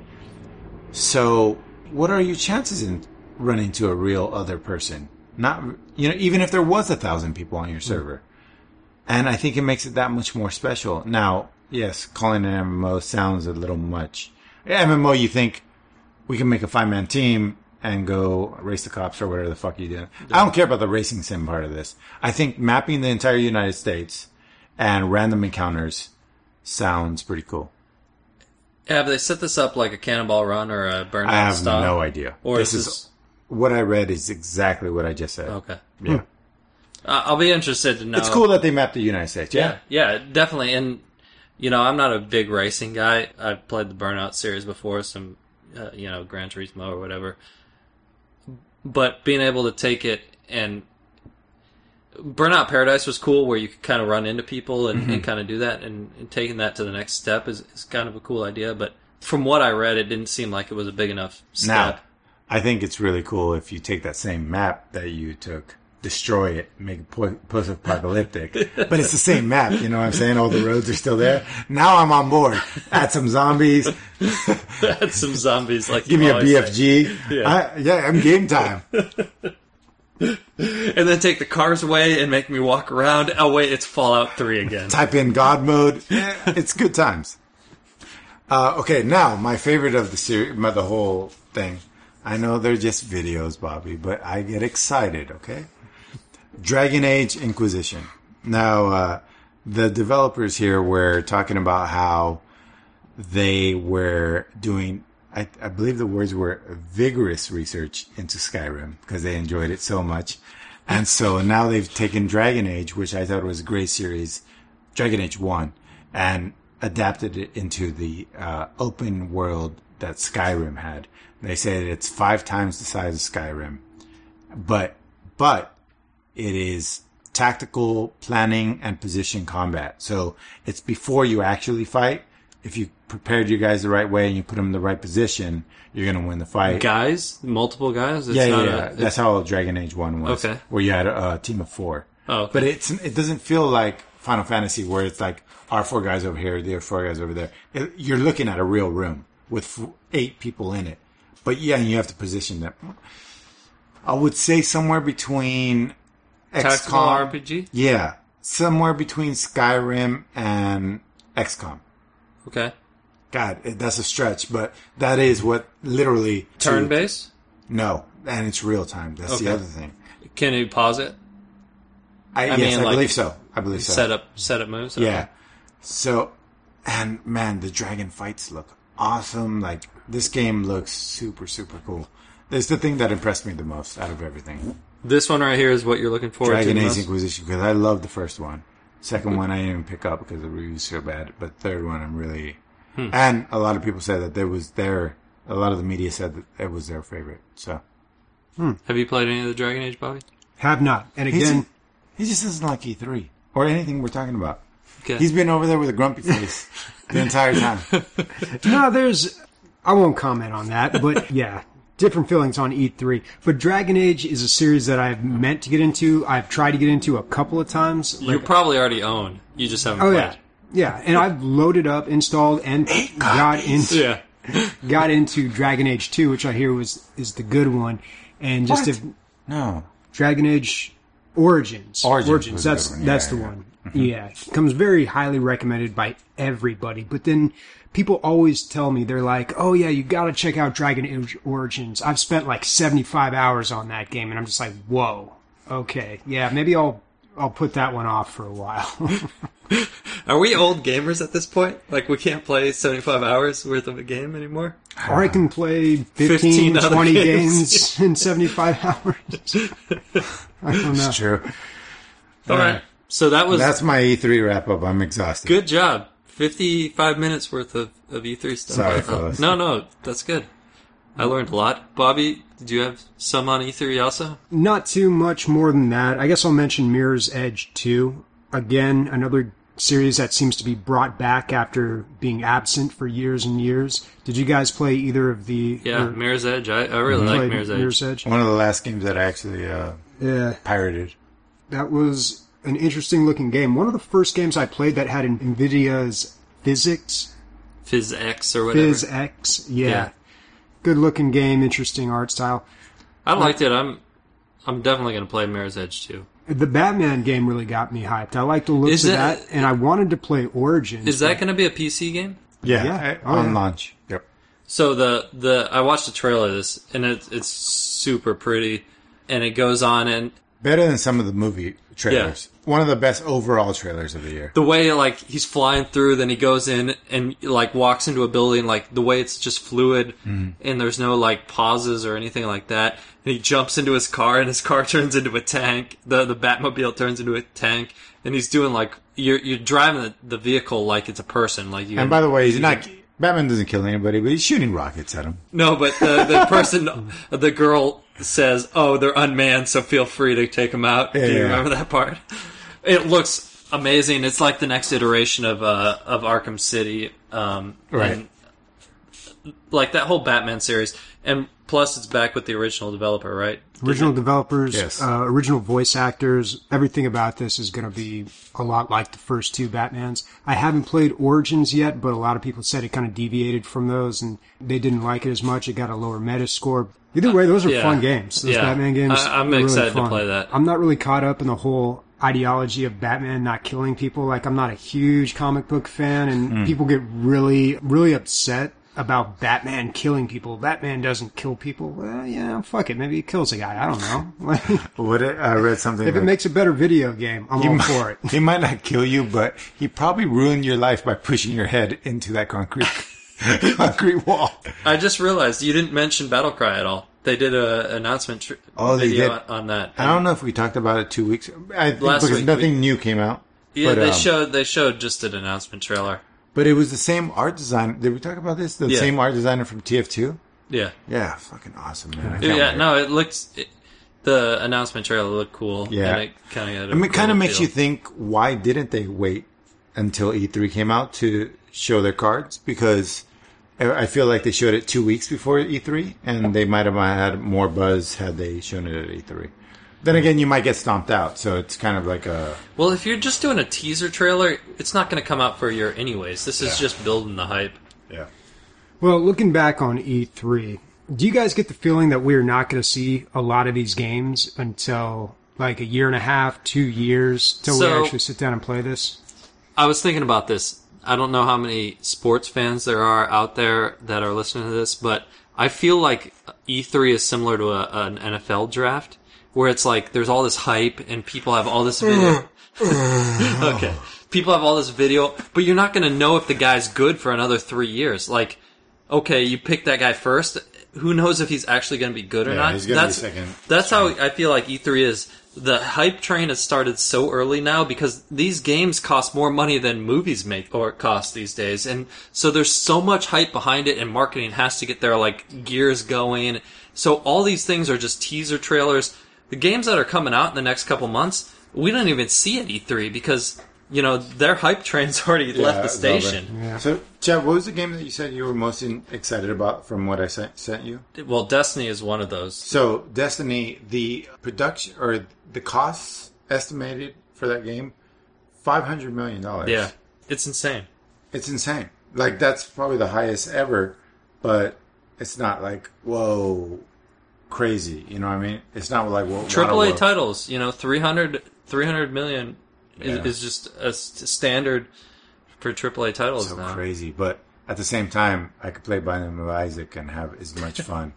B: So, what are your chances in running into a real other person? Not, you know, even if there was a thousand people on your server. And I think it makes it that much more special. Now, yes, calling it an M M O sounds a little much. M M O, you think we can make a five-man team and go race the cops or whatever the fuck you do. I don't care about the racing sim part of this. I think mapping the entire United States and random encounters sounds pretty cool.
C: Have they set this up like a Cannonball Run or a Burnout
B: I have
C: style?
B: no idea.
C: Or
B: this
C: is
B: is
C: this...
B: what I read is exactly what I just said.
C: Okay.
B: Yeah.
C: Uh, I'll be interested to know.
B: It's cool that they mapped the United States. Yeah.
C: Yeah, yeah, definitely. And, you know, I'm not a big racing guy. I've played the Burnout series before, some, uh, you know, Gran Turismo or whatever. But being able to take it and... Burnout Paradise was cool where you could kind of run into people and, mm-hmm. and kind of do that. And, and taking that to the next step is, is kind of a cool idea. But from what I read, it didn't seem like it was a big enough step.
B: Now, I think it's really cool if you take that same map that you took, destroy it, make it po- post-apocalyptic. But it's the same map, you know what I'm saying? All the roads are still there. Now I'm on board. Add some zombies.
C: Add some zombies. Like
B: Give
C: you
B: me a
C: always
B: B F G.
C: say. Yeah.
B: I, yeah, I'm game time.
C: And then take the cars away and make me walk around. Oh, wait, it's Fallout three again.
B: Type in God mode. Yeah, it's good times. Uh, okay, now, my favorite of the series, the whole thing. I know they're just videos, Bobby, but I get excited, okay? Dragon Age Inquisition. Now, uh, the developers here were talking about how they were doing, I, I believe the words were vigorous research into Skyrim because they enjoyed it so much. And so now they've taken Dragon Age, which I thought was a great series, Dragon Age one, and adapted it into the uh, open world that Skyrim had. They say that it's five times the size of Skyrim, but but it is tactical planning and position combat. So it's before you actually fight. If you prepared your guys the right way and you put them in the right position, you're going to win the fight.
C: Guys? Multiple guys? It's
B: yeah, yeah,
C: not
B: yeah.
C: A,
B: That's how Dragon Age one was.
C: Okay.
B: Where you had a, a team of four.
C: Oh, okay.
B: But it's it doesn't feel like Final Fantasy where it's like our four guys over here, the other four guys over there. It, you're looking at a real room with f- eight people in it. But yeah, you have to position them. I would say somewhere between X COM.
C: Tactical R P G?
B: Yeah. Somewhere between Skyrim and X COM.
C: Okay.
B: God, it, that's a stretch, but that is what literally...
C: Turn based?
B: No, and it's real time. That's
C: Okay.
B: the other thing.
C: Can you pause it?
B: I,
C: I
B: yes,
C: mean,
B: I
C: like,
B: believe so. I believe so.
C: Set up, set up moves?
B: Yeah.
C: Okay.
B: So, and man, the dragon fights look awesome. Like, this game looks super, super cool. It's the thing that impressed me the most out of everything.
C: This one right here is what you're looking for.
B: Dragon
C: to the
B: Age
C: most?
B: Inquisition, because I love the first one. Second one I didn't even pick up because the reviews so bad. But third one I'm really...
C: Hmm.
B: And a lot of people said that there was their... A lot of the media said that it was their favorite. So...
C: Hmm. Have you played any of the Dragon Age, Bobby?
A: Have not. And again...
B: He just doesn't like E three. Or anything we're talking about.
C: Okay.
B: He's been over there with a grumpy face the entire time.
A: No, there's... I won't comment on that, but yeah, different feelings on E three. But Dragon Age is a series that I've meant to get into. I've tried to get into a couple of times.
C: You
A: like,
C: probably already own. You just haven't
A: oh,
C: played.
A: yeah. Yeah, and I've loaded up, installed, and got into
C: Yeah.
A: got into Dragon Age two, which I hear was is the good one. And just
B: What?
A: if
B: No.
A: Dragon Age Origins.
B: Origins was a
A: That's
B: good one.
A: that's
B: Yeah,
A: the
B: yeah.
A: one. Yeah. Comes very highly recommended by everybody. But then people always tell me, they're like, oh yeah, you gotta check out Dragon Age Origins. I've spent like seventy-five hours on that game, and I'm just like, whoa. Okay. Yeah, maybe I'll I'll put that one off for a while.
C: Are we old gamers at this point? Like, we can't play seventy-five hours worth of a game anymore?
A: Or I can play fifteen,
C: fifteen other
A: twenty
C: games.
A: games in seventy-five hours. I don't know.
B: It's true.
C: All right. So that was
B: That's my E three wrap-up. I'm exhausted.
C: good job. fifty-five minutes worth of, of E three stuff.
B: Sorry,
C: Uh,
B: fellas.
C: No, no, that's good. I learned a lot. Bobby, did you have some on E three also?
A: Not too much more than that. I guess I'll mention Mirror's Edge two. Again, another series that seems to be brought back after being absent for years and years. Did you guys play either of the...
C: Yeah,
A: or-
C: Mirror's Edge. I, I really like
A: played
C: Mirror's Edge.
A: Mirror's Edge?
B: One of the last games that I actually uh,
A: Yeah,
B: pirated.
A: that was an interesting looking game. One of the first games I played that had NVIDIA's physics.
C: PhysX or whatever.
A: PhysX, yeah.
C: Yeah.
A: Good looking game, interesting art style.
C: I liked it. I'm I'm definitely going to play Mirror's Edge too.
A: The Batman game really got me hyped. I like the looks
C: Is
A: of
C: that-
A: that, and I wanted to play Origins.
C: Is that going to be a P C game?
B: Yeah,
A: Yeah.
B: I-
A: Oh,
B: on
A: yeah.
B: launch. Yep.
C: So the the I watched the trailer of this, and it, it's super pretty, and it goes on, and
B: Better than some of the movie trailers. One of the best overall trailers of the year.
C: the way like he's flying through, then he goes in and like walks into a building, like the way it's just fluid, and there's no like pauses or anything like that. And he jumps into his car, and his car turns into a tank. The the Batmobile turns into a tank, and he's doing like you're you're driving the, the vehicle like it's a person, like you.
B: And by the way, he's not. Batman doesn't kill anybody, but he's shooting rockets at him.
C: No, but the, the person, the girl says, "Oh, they're unmanned, so feel free to take them out." Do you
B: Yeah.
C: remember that part? It looks amazing. It's like the next iteration of uh, of Arkham City, um,
B: Right.
C: and, like that whole Batman series. And plus, it's back with the original developer, right?
A: Original developers,
B: Yes.
A: uh, original voice actors. Everything about this is going to be a lot like the first two Batmans. I haven't played Origins yet, but a lot of people said it kind of deviated from those, and they didn't like it as much. It got a lower meta score. Either way, those are
C: Yeah.
A: fun games. Those
C: Yeah.
A: Batman games.
C: I- I'm
A: are really
C: excited to
A: fun.
C: play that.
A: I'm not really caught up in the whole ideology of Batman not killing people. Like, I'm not a huge comic book fan, and
C: Hmm.
A: people get really, really upset about Batman killing people. Batman doesn't kill people. Well, yeah, fuck it. Maybe he kills a guy. I don't know. Like,
B: What it, I read something.
A: if it
B: like,
A: makes a better video game, I'm
B: he
A: all
B: might-
A: for it.
B: He might not kill you, but he probably ruined your life by pushing your head into that concrete concrete wall.
C: I just realized you didn't mention Battlecry at all. They did a announcement tr-
B: Oh, they
C: video
B: did?
C: on that.
B: I don't know if we talked about it two weeks. I think
C: Last
B: because
C: week,
B: nothing new came out.
C: Yeah,
B: but,
C: they
B: um,
C: showed they showed just an announcement trailer.
B: But it was the same art designer. Did we talk about this? The
C: Yeah.
B: same art designer from T F two.
C: Yeah,
B: Yeah, fucking awesome, man. I can't
C: yeah.
B: wait.
C: No, it looks. It, the announcement trailer looked cool.
B: Yeah.
C: and it kind of.
B: I mean, it kind of makes you think, why didn't they wait until E three came out to show their cards? Because I feel like they showed it two weeks before E three, and they might have had more buzz had they shown it at E three. Then again, you might get stomped out, so it's kind of like a...
C: Well, if you're just doing a teaser trailer, it's not going to come out for a year anyways. This is
B: Yeah.
C: just building the hype.
B: Yeah.
A: Well, looking back on E three, do you guys get the feeling that we're not going to see a lot of these games until like a year and a half, two years, till
C: So-
A: we actually sit down and play this?
C: I was thinking about this. I don't know how many sports fans there are out there that are listening to this, but I feel like E three is similar to a, an N F L draft, where it's like there's all this hype and people have all this video. Okay. People have all this video, but you're not going to know if the guy's good for another three years. Like, okay, you pick that guy first. Who knows if he's actually going to be good or
B: Yeah,
C: not?
B: he's gonna be
C: that's
B: second.
C: that's how I feel like E three is. the hype train has started so early now because these games cost more money than movies make or cost these days. And so there's so much hype behind it and marketing has to get their like gears going. So all these things are just teaser trailers. The games that are coming out in the next couple months, we don't even see at E three because, you know, their hype train's already yeah, left the station.
B: Yeah. So, Chad, what was the game that you said you were most in, excited about from what I sent, sent you?
C: Well, Destiny is one of those.
B: So, Destiny, the production or the costs estimated for that game, five hundred million dollars.
C: Yeah, it's insane.
B: It's insane. Like, that's probably the highest ever, but it's not like, whoa, crazy. You know what I mean? It's not like, whoa.
C: Triple A titles, you know, three hundred, three hundred million yeah. is, is just a standard for triple A titles
B: so
C: now.
B: So crazy. But at the same time, I could play Binding of Isaac and have as much fun.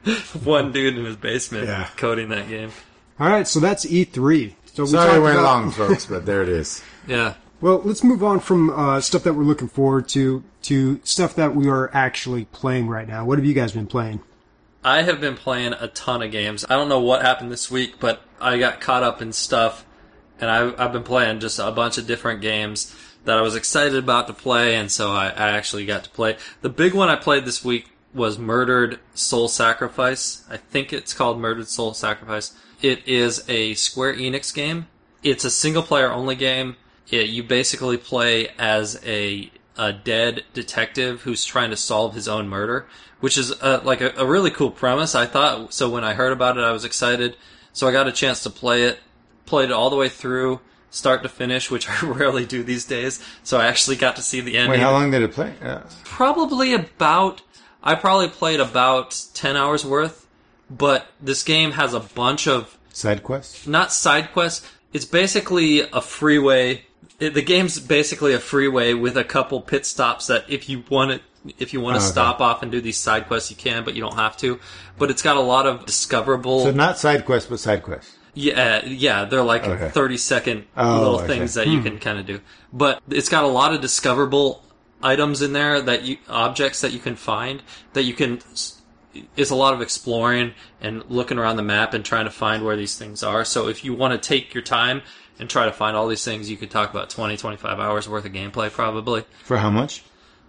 C: One dude in his basement
B: yeah.
C: coding that game.
A: All right, so that's E three. So we
B: Sorry it went
A: about...
B: long, folks, but there it is.
C: Yeah.
A: Well, let's move on from uh, stuff that we're looking forward to to stuff that we are actually playing right now. What have you guys been playing?
C: I have been playing a ton of games. I don't know what happened this week, but I got caught up in stuff, and I, I've been playing just a bunch of different games that I was excited about to play, and so I, I actually got to play. The big one I played this week was Murdered Soul Sacrifice. I think it's called Murdered Soul Sacrifice. It is a Square Enix game. It's a single-player only game. It, you basically play as a, a dead detective who's trying to solve his own murder, which is a, like a, a really cool premise, I thought. So when I heard about it, I was excited. So I got a chance to play it. Played it all the way through, start to finish, which I rarely do these days. So I actually got to see the ending.
B: Wait, how long did it play? Yeah.
C: Probably about... I probably played about ten hours worth, but this game has a bunch of...
B: Side quests?
C: Not side quests. It's basically a freeway. It, the game's basically a freeway with a couple pit stops that if you want to if you want to oh, okay. stop off and do these side quests, you can, but you don't have to. But it's got a lot of discoverable...
B: So not side quests, but side quests.
C: Yeah, yeah, they're like okay. thirty second
B: oh,
C: little things that hmm. you can kind of do. But it's got a lot of discoverable items in there, that you objects that you can find, that you can... It's a lot of exploring and looking around the map and trying to find where these things are. So if you want to take your time and try to find all these things, you could talk about twenty, twenty-five hours worth of gameplay probably.
B: For how much?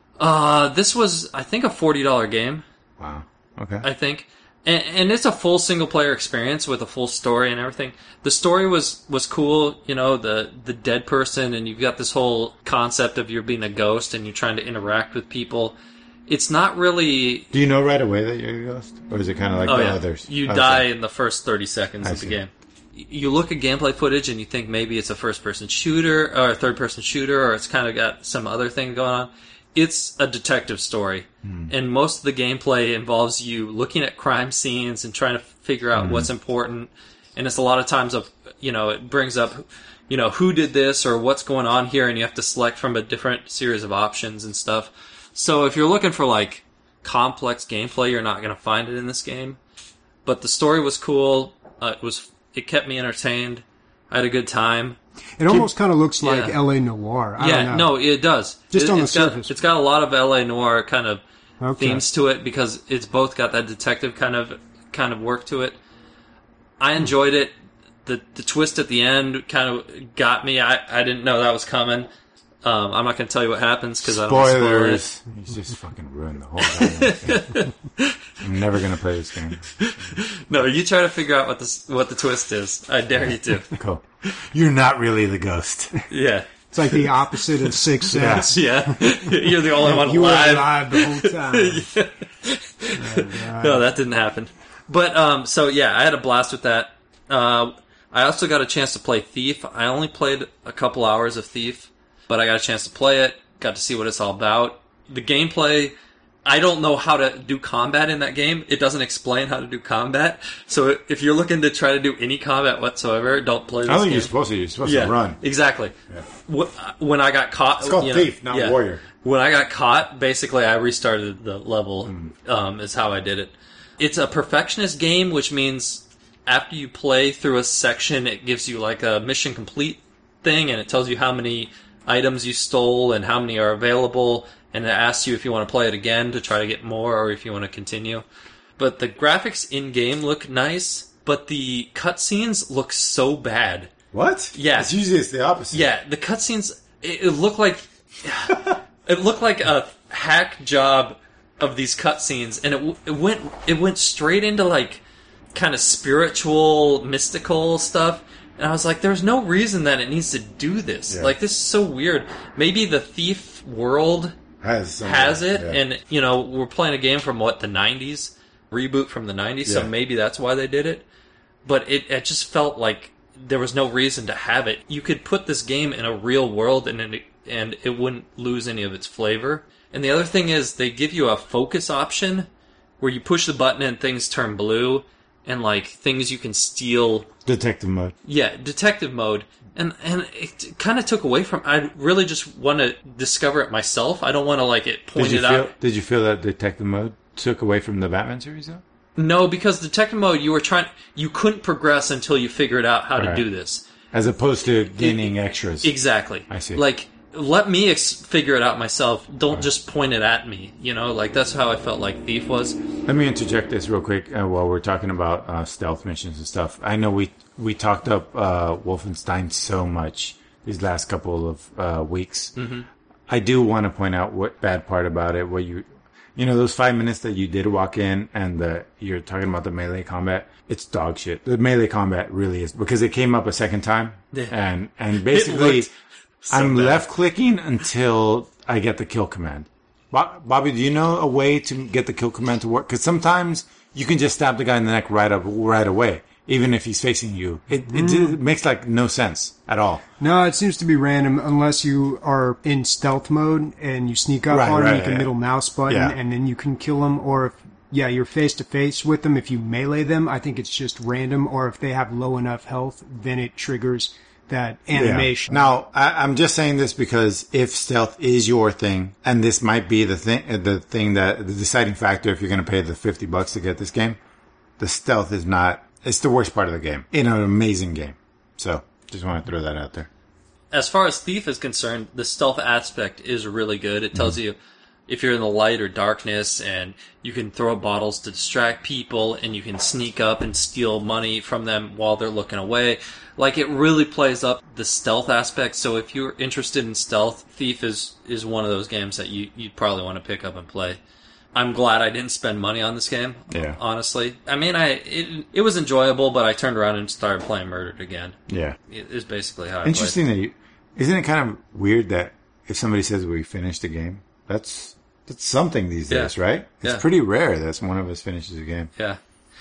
C: Uh, this was, I think, a forty dollars game.
B: Wow. Okay.
C: I think. And, and it's a full single-player experience with a full story and everything. The story was, was cool, you know, the, the dead person, and you've got this whole concept of you're being a ghost and you're trying to interact with people. It's not really...
B: Do you know right away that you're a ghost? Or is it kind of like
C: oh,
B: the
C: yeah.
B: others?
C: You
B: oh,
C: die
B: okay.
C: in the first thirty seconds
B: I
C: of
B: see.
C: the game. You look at gameplay footage and you think maybe it's a first-person shooter or a third-person shooter, or it's kind of got some other thing going on. It's a detective story.
B: Mm.
C: And most of the gameplay involves you looking at crime scenes and trying to figure out mm. what's important. And it's a lot of times of, you know, it brings up, you know, who did this or what's going on here, and you have to select from a different series of options and stuff. So if you're looking for, like, complex gameplay, you're not going to find it in this game. But the story was cool. Uh, it was it kept me entertained. I had a good time.
A: It almost kind of looks like
C: yeah.
A: L A Noire. I
C: yeah,
A: don't know.
C: no, it does.
A: Just
C: it,
A: on the
C: it's
A: surface.
C: Got, it's got a lot of L A Noire kind of
A: okay.
C: themes to it because it's both got that detective kind of kind of work to it. I enjoyed it. The the twist at the end kind of got me. I, I didn't know that was coming. Um, I'm not going to tell you what happens because I don't want to spoil it.
B: You just fucking ruined the whole game. I'm never going to play this game.
C: No, you try to figure out what the what the twist is. I dare you to.
B: Cool. You're not really the ghost.
C: Yeah.
A: It's like the opposite of Sixth Sense.
C: Yeah. You're the only one
A: you
C: alive.
A: You were alive the whole time.
C: yeah. oh, no, that didn't happen. But, um, so yeah, I had a blast with that. Uh, I also got a chance to play Thief. I only played a couple hours of Thief. But I got a chance to play it, got to see what it's all about. The gameplay, I don't know how to do combat in that game. It doesn't explain how to do combat. So if you're looking to try to do any combat whatsoever, don't play this game.
B: I don't think you're supposed to. You're supposed
C: yeah,
B: to run.
C: Exactly. Yeah. When I got caught...
B: It's called
C: you
B: Thief,
C: know,
B: not
C: yeah.
B: Warrior.
C: When I got caught, basically I restarted the level, mm. um, is how I did it. It's a perfectionist game, which means after you play through a section, it gives you like a mission complete thing, and it tells you how many items you stole and how many are available, and it asks you if you want to play it again to try to get more or if you want to continue. But the graphics in-game look nice. but the cutscenes look so bad.
B: What?
C: Yeah.
B: It's usually it's the opposite.
C: Yeah, the cutscenes, it, it looked like it looked like a hack job of these cutscenes, and it it went it went straight into like kind of spiritual, mystical stuff. And I was like, there's no reason that it needs to do this.
B: Yeah.
C: Like, this is so weird. Maybe the Thief world
B: Has, some-
C: has it,
B: yeah.
C: and you know, we're playing a game from what, the nineties, reboot from the nineties, so
B: Yeah.
C: maybe that's why they did it. But it, it just felt like there was no reason to have it. You could put this game in a real world, and it, and it wouldn't lose any of its flavor. And the other thing is, they give you a focus option where you push the button and things turn blue, and like things you can steal.
B: Detective mode.
C: Yeah, detective mode. And and it kind of took away from. I really just want to discover it myself. I don't want to like it
B: Did
C: pointed
B: you feel?
C: out.
B: Did you feel that detective mode took away from the Batman series though?
C: No, because detective mode, you were trying. You couldn't progress until you figured out how to
B: Right.
C: do this.
B: As opposed to gaining extras.
C: Exactly.
B: I see.
C: Like, let me ex- figure it out myself. Don't just point it at me. You know, like that's how I felt like Thief was.
B: Let me interject this real quick uh, while we're talking about uh, stealth missions and stuff. I know we we talked up uh, Wolfenstein so much these last couple of uh, weeks. Mm-hmm. I do want to point out what bad part about it. Where you, you know, those five minutes that you did walk in and the you're talking about the melee combat. It's dog shit. The melee combat really is because it came up a second time,
C: Yeah.
B: and and basically,
C: looked so
B: I'm
C: bad.
B: left clicking until I get the kill command. Bo- Bobby, do you know a way to get the kill command to work? Because sometimes you can just stab the guy in the neck right up right away, even if he's facing you. It, it, it makes like no sense at all.
A: No, it seems to be random unless you are in stealth mode and you sneak up
B: Right,
A: on him,
B: right,
A: you can
B: yeah.
A: middle mouse button,
B: Yeah.
A: and then you can kill him. Or if, yeah, you're face to face with them, if you melee them, I think it's just random. Or if they have low enough health, then it triggers that animation.
B: Yeah. Now, I, I'm just saying this because if stealth is your thing, and this might be the thing, the thing that the deciding factor if you're going to pay the fifty bucks to get this game, the stealth is not. It's the worst part of the game in an amazing game. So, just want to throw that out there.
C: As far as Thief is concerned, the stealth aspect is really good. It tells you if you're in the light or darkness, and you can throw bottles to distract people, and you can sneak up and steal money from them while they're looking away. Like, it really plays up the stealth aspect. So if you're interested in stealth, Thief is, is one of those games that you, you'd probably want to pick up and play. I'm glad I didn't spend money on this game.
B: Yeah.
C: Honestly. I mean, I it, it was enjoyable, but I turned around and started playing Murdered again.
B: Yeah.
C: It is basically how I
B: Interesting that you. Isn't it kind of weird that if somebody says we finished a game, that's that's something these
C: Yeah.
B: days, right? It's
C: Yeah.
B: pretty rare that one of us finishes a game.
C: played. Yeah.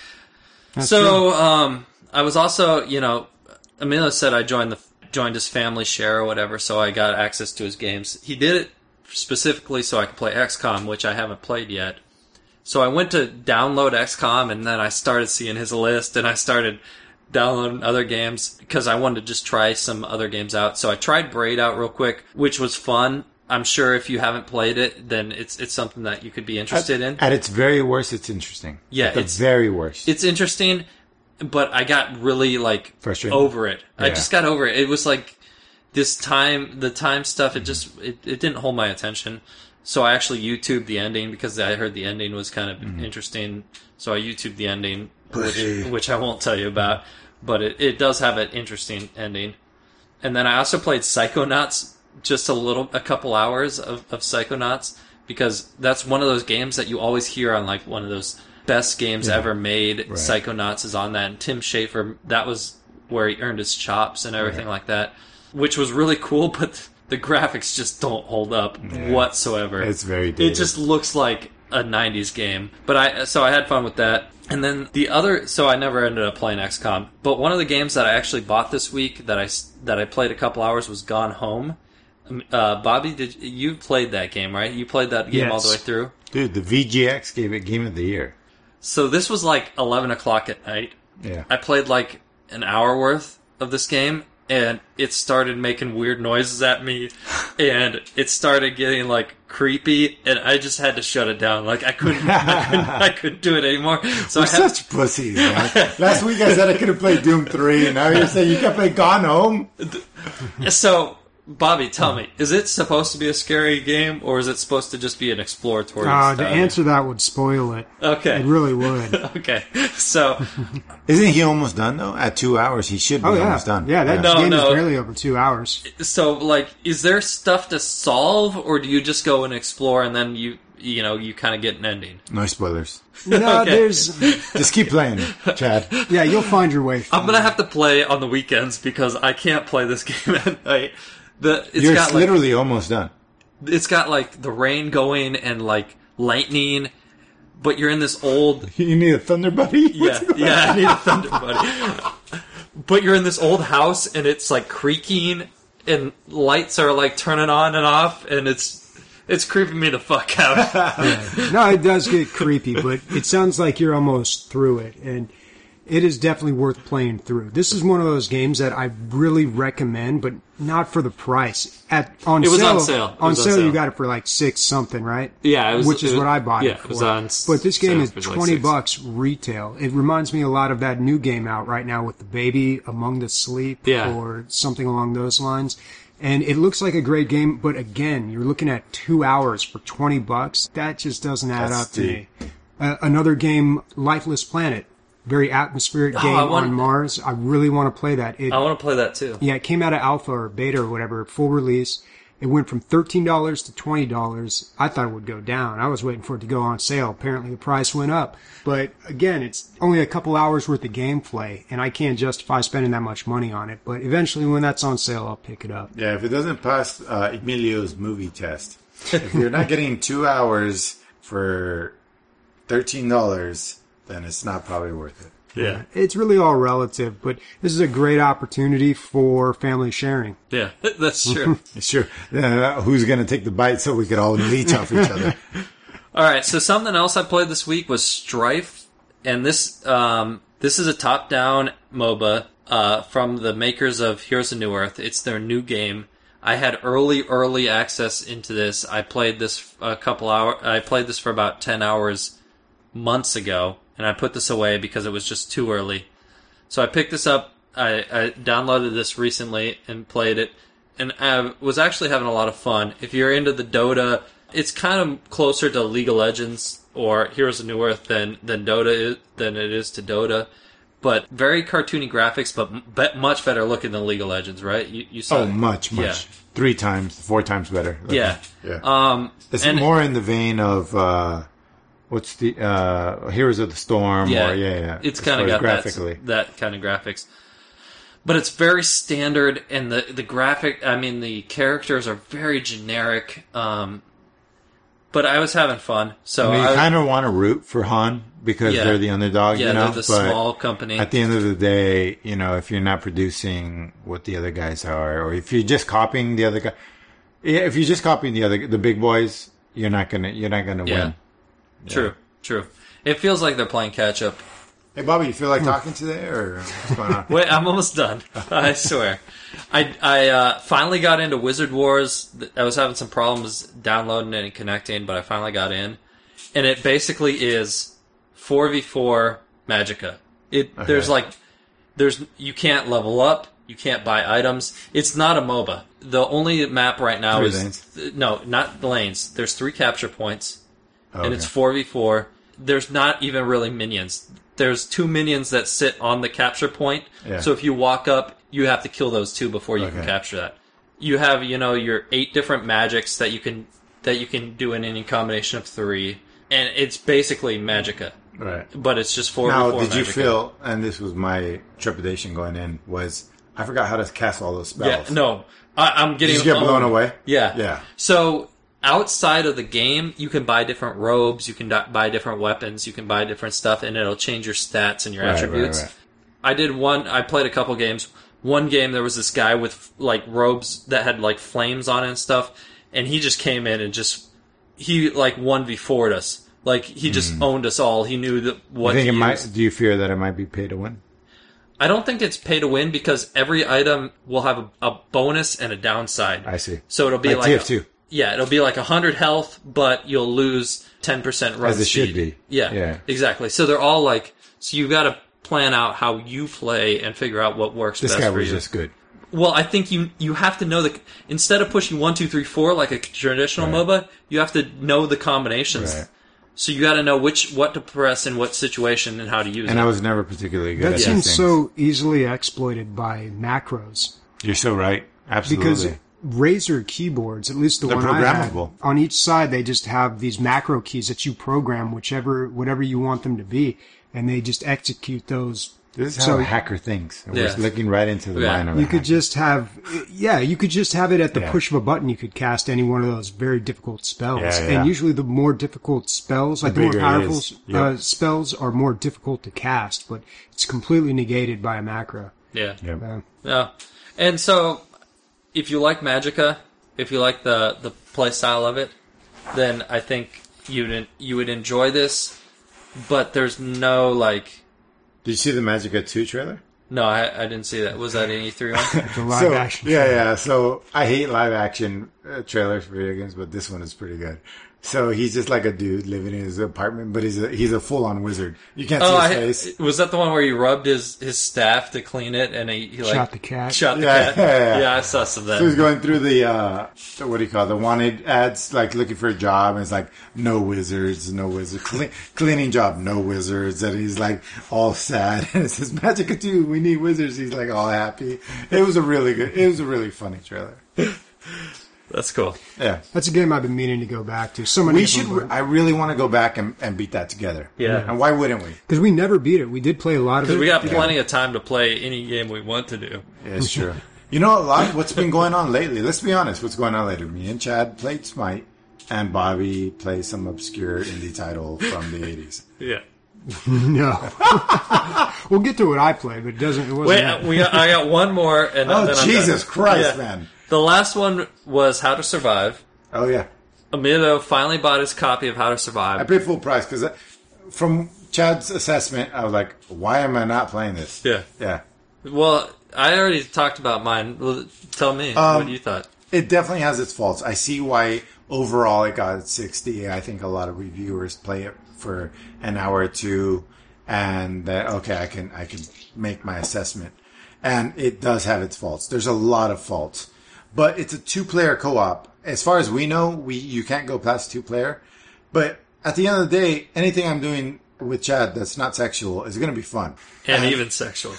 A: That's
C: So, um, I was also, you know, Emilio said I joined the joined his family share or whatever, so I got access to his games. He did it specifically so I could play X COM, which I haven't played yet. So I went to download X COM, and then I started seeing his list, and I started downloading other games because I wanted to just try some other games out. So I tried Braid out real quick, which was fun. I'm sure if you haven't played it, then it's it's something that you could be interested in.
B: At its very worst, it's interesting.
C: Yeah,
B: At the
C: it's-
B: very worst.
C: It's interesting, but I got really like
B: Frustrated?
C: over it. I
B: Yeah.
C: just got over it. It was like this time, the time stuff. It just it, it didn't hold my attention. So I actually YouTubed the ending because I heard the ending was kind of
B: Mm-hmm.
C: interesting. So I YouTubed the ending, which,
B: Pushy.
C: which I won't tell you about, but it, it does have an interesting ending. And then I also played Psychonauts, just a little, a couple hours of, of Psychonauts, because that's one of those games that you always hear on like one of those best games
B: Yeah.
C: ever made.
B: Right.
C: Psychonauts is on that, and Tim Schafer, that was where he earned his chops and everything
B: Right.
C: like that, which was really cool, but the graphics just don't hold up
B: Yeah.
C: whatsoever.
B: It's very
C: It
B: dated.
C: just looks like a nineties game. But I so I had fun with that. And then the other, so I never ended up playing X COM. But one of the games that I actually bought this week that I s- that I played a couple hours was Gone Home. Um, Uh, Bobby, did you played that game, right? You played that game all the
A: Yes.
C: way through.
B: Dude, the V G X gave it Game of the Year.
C: So this was like eleven o'clock at night.
B: Yeah.
C: I played like an hour worth of this game, and it started making weird noises at me, and it started getting like creepy, and I just had to shut it down. Like I couldn't, I couldn't, I couldn't do it anymore. So
B: We're
C: I had,
B: such pussies, man. Last week I said I could have played Doom three, and now you're saying you can play Gone Home?
C: so Bobby, tell me, is it supposed to be a scary game, or is it supposed to just be an exploratory
A: Uh,
C: style
A: the answer to that would spoil it.
C: Okay.
A: It really would.
C: Okay, so...
B: Isn't he almost done, though? At two hours, he should be
A: Oh, yeah.
B: almost done.
A: Yeah, that
C: No,
A: game
C: no.
A: is barely over two hours.
C: So, like, is there stuff to solve, or do you just go and explore and then you, you know, you kind of get an ending?
B: No spoilers.
A: No,
C: Okay.
A: there's...
B: Just keep playing, Chad.
A: Yeah, you'll find your way through.
C: I'm gonna have to play on the weekends because I can't play this game at night. The it's
B: You're
C: got like,
B: literally almost done.
C: it's got like the rain going and like lightning, but you're in this old
B: You need a Thunder Buddy?
C: yeah yeah I need a thunder buddy. But you're in this old house and it's like creaking and lights are like turning on and off and it's it's creeping me the fuck out.
A: No, it does get creepy, but it sounds like you're almost through it, and it is definitely worth playing through. This is one of those games that I really recommend, but not for the price. At on
C: It was
A: sale,
C: on sale. It
A: On
C: was on
A: sale,
C: sale.
A: you got it for like six something, right?
C: Yeah, it was-
A: which is
C: it was-
A: what I bought
C: yeah,
A: it for.
C: it was on s-
A: but this game
C: sale
A: is
C: for like
A: twenty
C: six.
A: bucks retail. It reminds me a lot of that new game out right now with the baby Among the Sleep,
C: Yeah.
A: or something along those lines. And it looks like a great game, but again, you're looking at two hours for twenty bucks. That just doesn't add
B: That's
A: up to
B: steep.
A: me. Uh, another game, Lifeless Planet. Very atmospheric
C: Oh,
A: game
C: I want-
A: on Mars. I really want to play that. It,
C: I want to play that too.
A: yeah, it came out of alpha or beta or whatever, full release. It went from thirteen dollars to twenty dollars. I thought it would go down. I was waiting for it to go on sale. Apparently the price went up. But again, it's only a couple hours worth of gameplay, and I can't justify spending that much money on it. But eventually when that's on sale, I'll pick it up.
B: Yeah, if it doesn't pass uh, Emilio's movie test, if you're not getting two hours for thirteen dollars, then it's not probably worth it.
C: Yeah,
A: It's really all relative, but this is a great opportunity for family sharing.
C: yeah, that's true.
B: Sure. Uh, who's going to take the bite so we could all leech off each other?
C: All right, so something else I played this week was Strife, and this um, this is a top-down MOBA uh, from the makers of Heroes of New Earth. It's their new game. I had early, early access into this. I played this a couple hours. I played this for about ten hours months ago, and I put this away because it was just too early. So I picked this up. I, I downloaded this recently and played it, and I was actually having a lot of fun. If you're into the Dota, it's kind of closer to League of Legends or Heroes of New Earth than than Dota is, than it is to Dota. But very cartoony graphics, but m- be- much better looking than League of Legends, right? You, you saw
B: Oh,
C: it.
B: much, much.
C: Yeah.
B: Three times, four times better.
C: Yeah.
B: Yeah.
C: Um,
B: It's
C: and-
B: more in the vein of, uh, what's the, uh, Heroes of the Storm,
C: Yeah,
B: or, yeah, yeah.
C: It's
B: as
C: kind of
B: far
C: got
B: as graphically.
C: that, that kind of graphics. But it's very standard, and the, the graphic, I mean, the characters are very generic. Um, but I was having fun. So
B: I mean, you
C: I-
B: kind of want to root for Han because
C: Yeah.
B: they're the underdog,
C: yeah,
B: you know?
C: they're the
B: but
C: small company.
B: at the end of the day, you know, if you're not producing what the other guys are, or if you're just copying the other guy, yeah, if you're just copying the other, the big boys, you're not gonna, you're not gonna
C: Yeah.
B: win.
C: True, true. It feels like they're playing catch up.
B: Hey, Bobby, you feel like talking today, or what's going on?
C: Wait, I'm almost done. I swear. I I uh, finally got into Wizard Wars. I was having some problems downloading and connecting, but I finally got in. And it basically is four v four Magicka. It
B: Okay.
C: there's like there's you can't level up, you can't buy items. It's not a MOBA. The only map right now
B: Three
C: is
B: lanes?
C: no, not the lanes. There's three capture points,
B: Oh,
C: and it's
B: okay.
C: four v four. There's not even really minions. There's two minions that sit on the capture point.
B: Yeah.
C: So if you walk up, you have to kill those two before you can
B: Okay.
C: capture that. You have, you know, your eight different magics that you can that you can do in any combination of three, and it's basically Magicka,
B: Right.
C: but it's just four
B: Now,
C: v four
B: did you
C: Magicka.
B: feel, and this was my trepidation going in, was I forgot how to cast all those
C: Yeah,
B: spells.
C: no, I, I'm getting
B: Did you get blown
C: owned.
B: away?
C: Yeah,
B: Yeah.
C: So outside of the game, you can buy different robes, you can di- buy different weapons, you can buy different stuff, and it'll change your stats and your
B: Right, right,
C: attributes.
B: right.
C: I did one. I played a couple games. One game there was this guy with like robes that had like flames on it and stuff, and he just came in and just he like one v four'd us. Like he just owned us all. He knew that what.
B: I think
C: to
B: it
C: use.
B: might. Do you fear that it might be pay to win?
C: I don't think it's pay to win because every item will have a, a bonus and a downside.
B: I see.
C: So it'll be
B: Like
C: like,
B: T F two.
C: yeah, it'll be like one hundred health, but you'll lose ten percent run
B: As it
C: speed.
B: should be.
C: Yeah,
B: Yeah.
C: exactly. So they're all like, so you've got to plan out how you play and figure out what works
B: This
C: best
B: guy
C: for
B: was
C: you.
B: just good.
C: Well, I think you you have to know the instead of pushing one, two, three, four like a traditional
B: Right.
C: MOBA, you have to know the combinations.
B: Right.
C: So you got to know which what to press in what situation and how to use
B: And
C: it.
B: I was never particularly good
A: That
B: at these
A: seems
B: things.
A: so easily exploited by macros.
B: You're so right. Absolutely.
A: Because Razer keyboards, at least the
B: They're
A: one I had,
B: programmable.
A: on each side they just have these macro keys that you program whichever whatever you want them to be, and they just execute those.
B: this is
A: so-
B: how a hacker thinks. And
C: Yeah.
B: We're looking right into the
C: Yeah.
B: mind of a
A: You could
B: hacker.
A: just have, yeah, you could just have it at the
B: Yeah.
A: push of a button. You could cast any one of those very difficult spells,
B: Yeah, yeah.
A: and usually the more difficult spells, like the, more
B: bigger it
A: powerful
B: is.
A: uh,
B: Yep.
A: spells, are more difficult to cast. But it's completely negated by a macro.
C: yeah.
B: Yep.
A: Uh,
C: Yeah. And so, if you like Magicka, if you like the the play style of it, then I think you'd you would enjoy this. But there's no like,
B: Did you see the Magicka two trailer?
C: no, I, I didn't see that. Was that an E three one?
A: the live
B: so,
A: action.
B: Yeah, yeah. So I hate live action uh, trailers for video games, but this one is pretty good. So he's just like a dude living in his apartment, but he's a he's a full on wizard. You can't see
C: Oh,
B: his
C: I,
B: face.
C: was that the one where he rubbed his, his staff to clean it and he, he like
A: Shot the cat.
C: Shot the
B: Yeah,
C: cat.
B: yeah, yeah.
C: Yeah, I saw some of that.
B: So he's going through the uh, what do you call it, the wanted ads, like looking for a job, and it's like no wizards, no wizards, Cle- cleaning job, no wizards, and he's like all sad, and it says Magicka two, we need wizards. He's like all happy. It was a really good, it was a really funny trailer.
C: That's cool.
B: Yeah.
A: That's a game I've been meaning to go back to. So many
B: We
A: of
B: should.
A: them,
B: I really want to go back and, and beat that together.
C: Yeah.
B: And why wouldn't we?
A: because we never beat it. We did play a lot of it.
C: Because we got plenty of time to play any game we want to do.
B: Yeah, it's true. You know, a lot. What's been going on lately? Let's be honest. What's going on lately? Me and Chad played Smite, and Bobby plays some obscure indie title from the eighties.
C: Yeah.
A: No, we'll get to what I played, but it doesn't. It wasn't.
C: Wait,
A: that.
C: we got, I got one more. And
B: Oh
C: then I'm
B: Jesus
C: done.
B: Christ,
C: Yeah.
B: man!
C: The last one was How to Survive.
B: Oh yeah,
C: Emilio finally bought his copy of How to
B: I
C: Survive.
B: paid full price because from Chad's assessment, I was like, "Why am I not playing this?"
C: Yeah.
B: Yeah.
C: Well, I already talked about mine. Well, tell me
B: Um,
C: what you thought.
B: It definitely has its faults. I see why overall it got sixty. I think a lot of reviewers play it for an hour or two, and that okay, I can I can make my assessment. And it does have its faults. There's a lot of faults, but it's a two-player co-op. As far as we know, we you can't go past two-player. But at the end of the day, anything I'm doing with Chad that's not sexual is going to be fun.
C: And even sexual.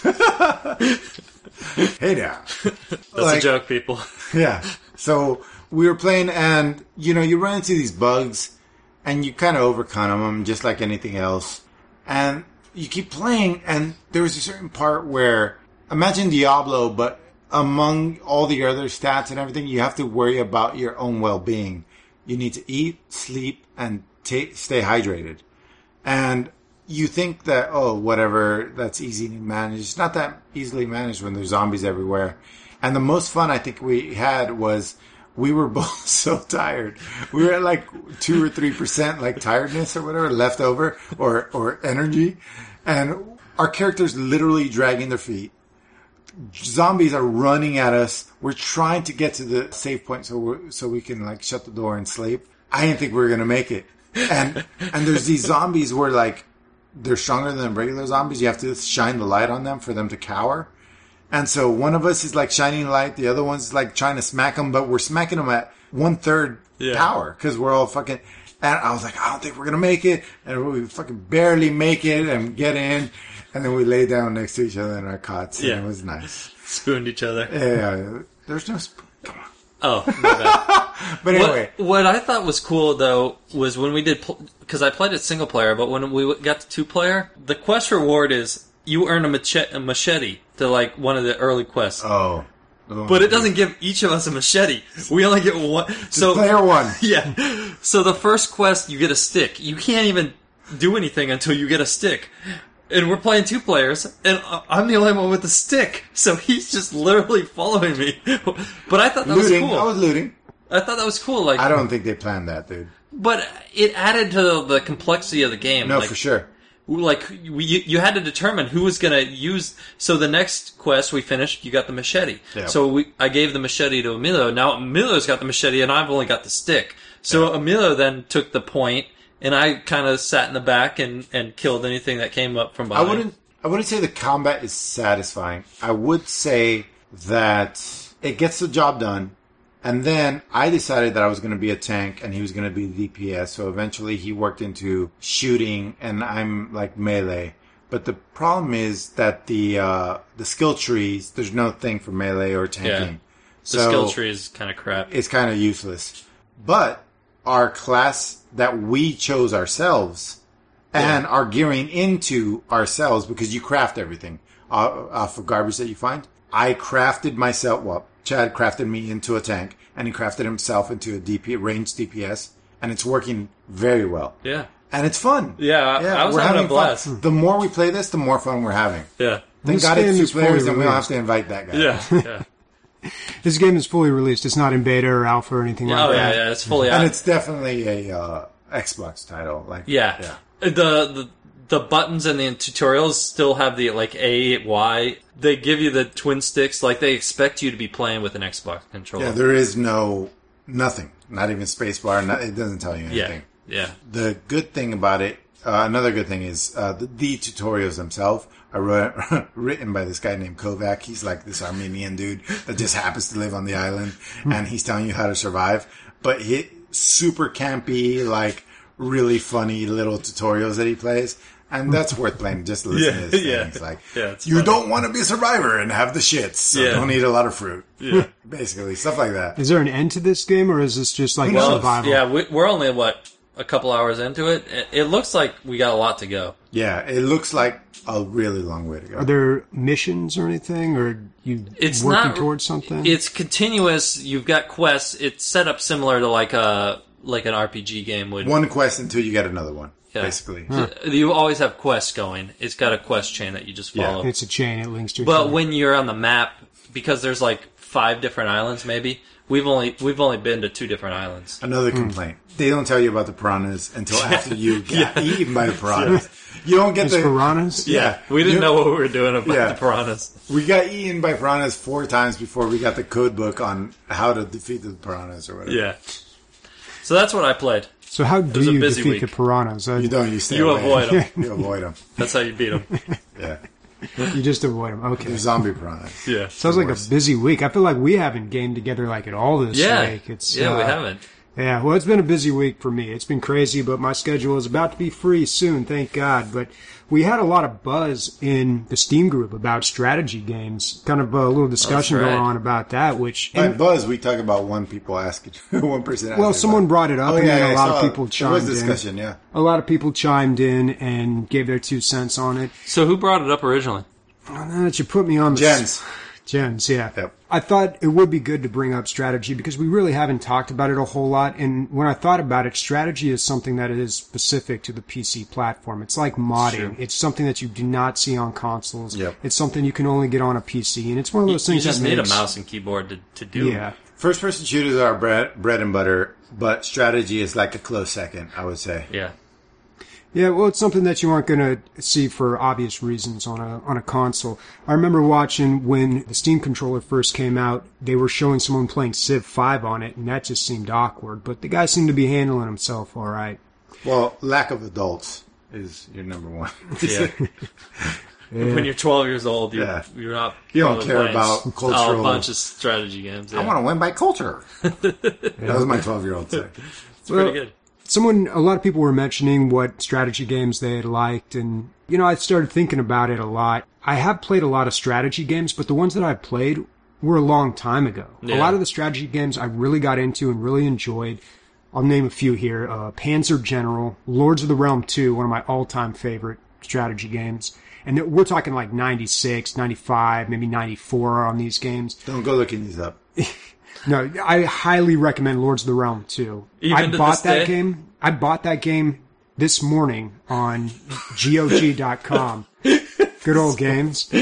B: Hey now.
C: That's
B: Like-
C: a joke, people.
B: Yeah. So we were playing, and you know, you run into these bugs, and you kind of overcome them, just like anything else. And you keep playing, and there was a certain part where, imagine Diablo, but among all the other stats and everything, you have to worry about your own well-being. You need to eat, sleep, and ta stay hydrated. And you think that, oh, whatever, that's easy to manage. It's not that easily managed when there's zombies everywhere. And the most fun I think we had was we were both so tired. We were at like two or three percent like tiredness or whatever left over or, or energy. And our characters literally dragging their feet. Zombies are running at us. We're trying to get to the save point so we so we can like shut the door and sleep. I didn't think we were gonna make it. And and there's these zombies where like they're stronger than regular zombies. You have to shine the light on them for them to cower. And so one of us is like shining light, the other one's like trying to smack them, but we're smacking them at one third
C: Yeah.
B: power because we're all fucking. And I was like, I don't think we're gonna make it, and we fucking barely make it and get in, and then we lay down next to each other in our cots,
C: Yeah.
B: and it was nice.
C: Spooned each other.
B: Yeah, there's no. Sp- Come on.
C: Oh, my bad.
B: But anyway,
C: What, what I thought was cool, though, was when we did... Because I played it single player, but when we got to two player, the quest reward is you earn a machete, a machete to, like, one of the early quests.
B: oh,
C: But it doesn't give each of us a machete. We only get one. So
B: player one.
C: Yeah. So the first quest, you get a stick. You can't even do anything until you get a stick. And we're playing two players, and I'm the only one with the stick. So he's just literally following me. But I thought that
B: Looting.
C: was cool.
B: I was looting.
C: I thought that was cool. Like,
B: I don't think they planned that, dude.
C: but it added to the, the complexity of the game.
B: No,
C: like,
B: for sure.
C: Like we, you, you had to determine who was going to use. So the next quest we finished, you got the machete.
B: Yeah.
C: So we, I gave the machete to Emilio. Now Emilio's got the machete, and I've only got the stick. So
B: Yeah.
C: Emilio then took the point, and I kind of sat in the back and, and killed anything that came up from
B: I
C: behind.
B: wouldn't. I wouldn't say the combat is satisfying. I would say that it gets the job done. And then I decided that I was going to be a tank and he was going to be D P S. So eventually he worked into shooting and I'm like melee. But the problem is that the uh, the skill trees, there's no thing for melee or tanking.
C: Yeah. The
B: so
C: skill tree is kind of crap.
B: It's kind of useless. But our class that we chose ourselves and yeah. are gearing into ourselves because you craft everything off of garbage that you find. I crafted myself, well, Chad crafted me into a tank, and he crafted himself into a D P, ranged D P S, and it's working very well.
C: Yeah.
B: And it's fun.
C: Yeah, yeah I was
B: we're
C: having, having a blast.
B: Fun. The more we play this, the more fun we're having.
C: Yeah.
B: Thank God it's two players, and we don't have to invite that guy.
C: Yeah, yeah.
A: This game is fully released. It's not in beta or alpha or anything
C: yeah,
A: like
C: oh,
A: that.
C: Yeah, yeah, it's fully out.
B: And it's definitely a uh, Xbox title. Like,
C: yeah.
B: yeah.
C: The, the the buttons and the tutorials still have the, like, A, Y. They give you the twin sticks. Like, they expect you to be playing with an Xbox controller.
B: Yeah, there is no, nothing. Not even spacebar. Not, it doesn't tell you anything.
C: Yeah, yeah.
B: The good thing about it, uh, another good thing is uh, the, the tutorials themselves are ru- written by this guy named Kovac. He's like this Armenian dude that just happens to live on the island, and he's telling you how to survive. But he super campy, like really funny little tutorials that he plays. And that's worth playing just to listen
C: yeah,
B: to his
C: yeah.
B: things. Like,
C: yeah,
B: you
C: funny.
B: don't want to be a survivor and have the shits, so
C: yeah.
B: don't eat a lot of fruit.
C: Yeah.
B: Basically, stuff like that.
A: Is there an end to this game, or is this just like
C: well,
A: a survival?
C: Yeah, we, we're only, what, a couple hours into it? it? It looks like we got a lot to go.
B: Yeah, it looks like a really long way to go.
A: Are there missions or anything, or you
C: it's
A: working
C: not,
A: towards something?
C: It's continuous. You've got quests. It's set up similar to like a like an R P G game would.
B: One quest until you get another one.
C: Yeah.
B: Basically.
C: Huh. You always have quests going. It's got a quest chain that you just follow.
A: Yeah, it's a chain. It links to each
C: But
A: other.
C: when you're on the map, because there's like five different islands, maybe we've only we've only been to two different islands.
B: Another complaint: they don't tell you about the piranhas until after you get yeah. eaten by the piranhas. You don't get
A: There's
B: the
A: piranhas.
C: Yeah,
B: yeah.
C: we didn't
B: you,
C: know what we were doing about
B: yeah.
C: the piranhas.
B: We got eaten by piranhas four times before we got the code book on how to defeat the piranhas or whatever.
C: Yeah. So that's what I played.
A: So how do you defeat
C: week.
A: the piranhas?
B: You don't. You stay
C: You
B: away.
C: avoid them.
B: You avoid them.
C: That's how you beat them.
B: Yeah.
A: You just avoid them. Okay.
B: They're zombie piranhas.
C: Yeah.
A: Sounds like a busy week. I feel like we haven't gamed together like at all this
C: yeah.
A: week. It's,
C: yeah,
A: uh,
C: we haven't.
A: Yeah, well, it's been a busy week for me. It's been crazy, but my schedule is about to be free soon, thank God. But we had a lot of buzz in the Steam group about strategy games. Kind of a little discussion
C: right.
A: going on about that, which...
B: By buzz, we talk about one people asking, one person asking.
A: Well, someone
B: about.
A: brought it up,
B: oh,
A: and
B: yeah,
A: then a
B: yeah,
A: lot
B: I
A: of
B: saw
A: people
B: it.
A: chimed
B: There was discussion,
A: in.
B: yeah.
A: A lot of people chimed in and gave their two cents on it.
C: So who brought it up originally?
A: Well, now that you put me on the...
B: Jens.
A: Jens, yeah.
B: Yep.
A: I thought it would be good to bring up strategy because we really haven't talked about it a whole lot. And when I thought about it, strategy is something that is specific to the P C platform. It's like modding.
C: Sure.
A: It's something that you do not see on consoles.
B: Yep.
A: It's something you can only get on a P C. And it's one of those
C: You,
A: things
C: you just
A: that
C: need
A: makes,
C: a mouse and keyboard to, to do.
A: Yeah.
B: First-person shooters are bread, bread and butter, but strategy is like a close second, I would say.
C: Yeah.
A: Yeah, well, it's something that you aren't going to see for obvious reasons on a on a console. I remember watching when the Steam controller first came out, they were showing someone playing Civ five on it, and that just seemed awkward. But the guy seemed to be handling himself all right.
B: Well, lack of adults is your number one.
C: Yeah.
A: Yeah.
C: When you're twelve years old, you're,
B: Yeah.
C: you're not.
B: You don't
C: probably
B: care
C: playing
B: about
C: a
B: cultural-
C: bunch of strategy games. Yeah.
B: I want to win by culture. That was my twelve-year-old say.
C: It's pretty
A: Well,
C: good.
A: Someone, a lot of people were mentioning what strategy games they had liked, and, you know, I started thinking about it a lot. I have played a lot of strategy games, but the ones that I've played were a long time ago.
C: Yeah.
A: A lot of the strategy games I really got into and really enjoyed. I'll name a few here. Uh, Panzer General, Lords of the Realm two, one of my all-time favorite strategy games. And we're talking like ninety-six, ninety-five, maybe ninety-four on these games.
B: Don't go looking these up.
A: No, I highly recommend Lords of the Realm two.
C: Even
A: I
C: to
A: bought
C: this
A: that
C: day?
A: game. I bought that game this morning on G O G dot com. Good old games.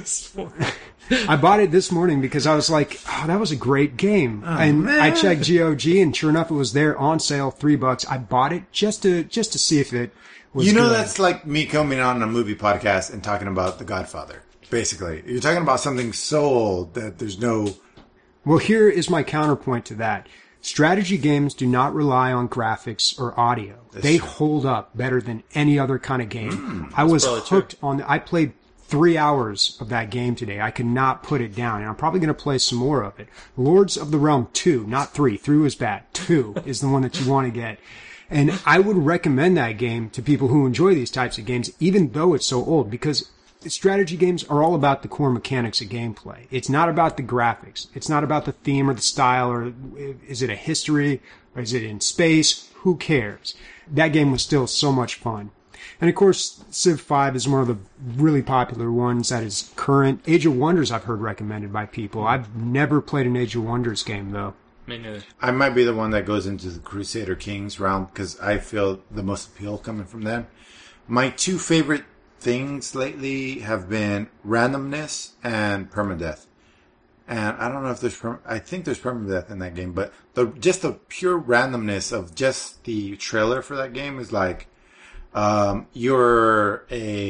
A: I bought it this morning because I was like, oh, that was a great game.
B: Oh,
A: and
B: man.
A: I checked G O G, and sure enough, it was there on sale, three bucks. I bought it just to just to see if it was
B: You know,
A: good.
B: that's like me coming on a movie podcast and talking about The Godfather. Basically, you're talking about something so old that there's no.
A: Well, here is my counterpoint to that. Strategy games do not rely on graphics or audio.
B: That's
A: they
B: true.
A: hold up better than any other kind of game. I was
C: probably
A: hooked on. I played three hours of that game today. I could not put it down, and I'm probably going to play some more of it. Lords of the Realm two, not three. Three was bad. two is the one that you want to get. And I would recommend that game to people who enjoy these types of games, even though it's so old, because strategy games are all about the core mechanics of gameplay. It's not about the graphics. It's not about the theme or the style, or is it a history, or is it in space? Who cares? That game was still so much fun. And of course, Civ five is one of the really popular ones that is current. Age of Wonders I've heard recommended by people. I've never played an Age of Wonders game, though.
C: Me neither.
B: I might be the one that goes into the Crusader Kings realm because I feel the most appeal coming from them. My two favorite things lately have been randomness and permadeath. And I don't know if there's, perm- I think there's permadeath in that game, but the just the pure randomness of just the trailer for that game is like, Um, you're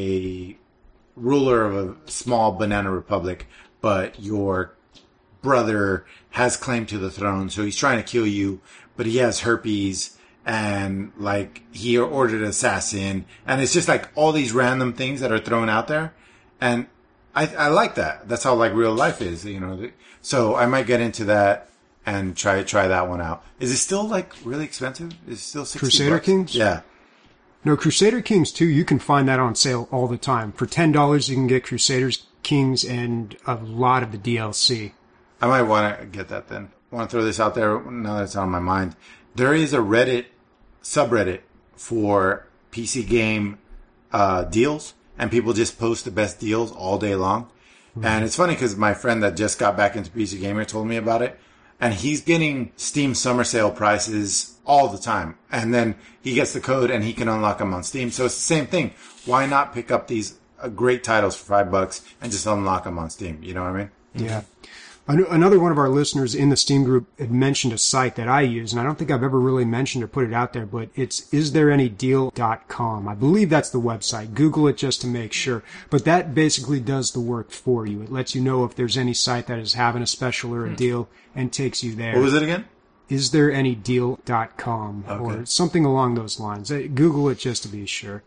B: a ruler of a small banana republic, but your brother has claim to the throne, so he's trying to kill you, but he has herpes, and like he ordered an assassin, and it's just like all these random things that are thrown out there, and I, I like that. That's how like real life is, you know. So I might get into that and try try that one out. Is it still like really expensive? Is it still sixty
A: Crusader
B: bucks?
A: Kings?
B: Yeah.
A: No, Crusader Kings two, you can find that on sale all the time. For ten dollars, you can get Crusader Kings and a lot of the D L C.
B: I might want to get that then. I want to throw this out there now that it's on my mind. There is a Reddit subreddit for P C game uh, deals, and people just post the best deals all day long. Mm-hmm. And it's funny because my friend that just got back into P C Gamer told me about it, and he's getting Steam summer sale prices all the time. And then he gets the code and he can unlock them on Steam. So it's the same thing. Why not pick up these uh, great titles for five bucks and just unlock them on Steam? You know what I mean?
A: Yeah. Another one of our listeners in the Steam group had mentioned a site that I use, and I don't think I've ever really mentioned or put it out there, but it's is there any deal dot com. I believe that's the website. Google it just to make sure. But that basically does the work for you. It lets you know if there's any site that is having a special or a deal and takes you there.
B: What was it again?
A: is there any deal dot com
B: Okay.
A: or something along those lines. Google it just to be sure.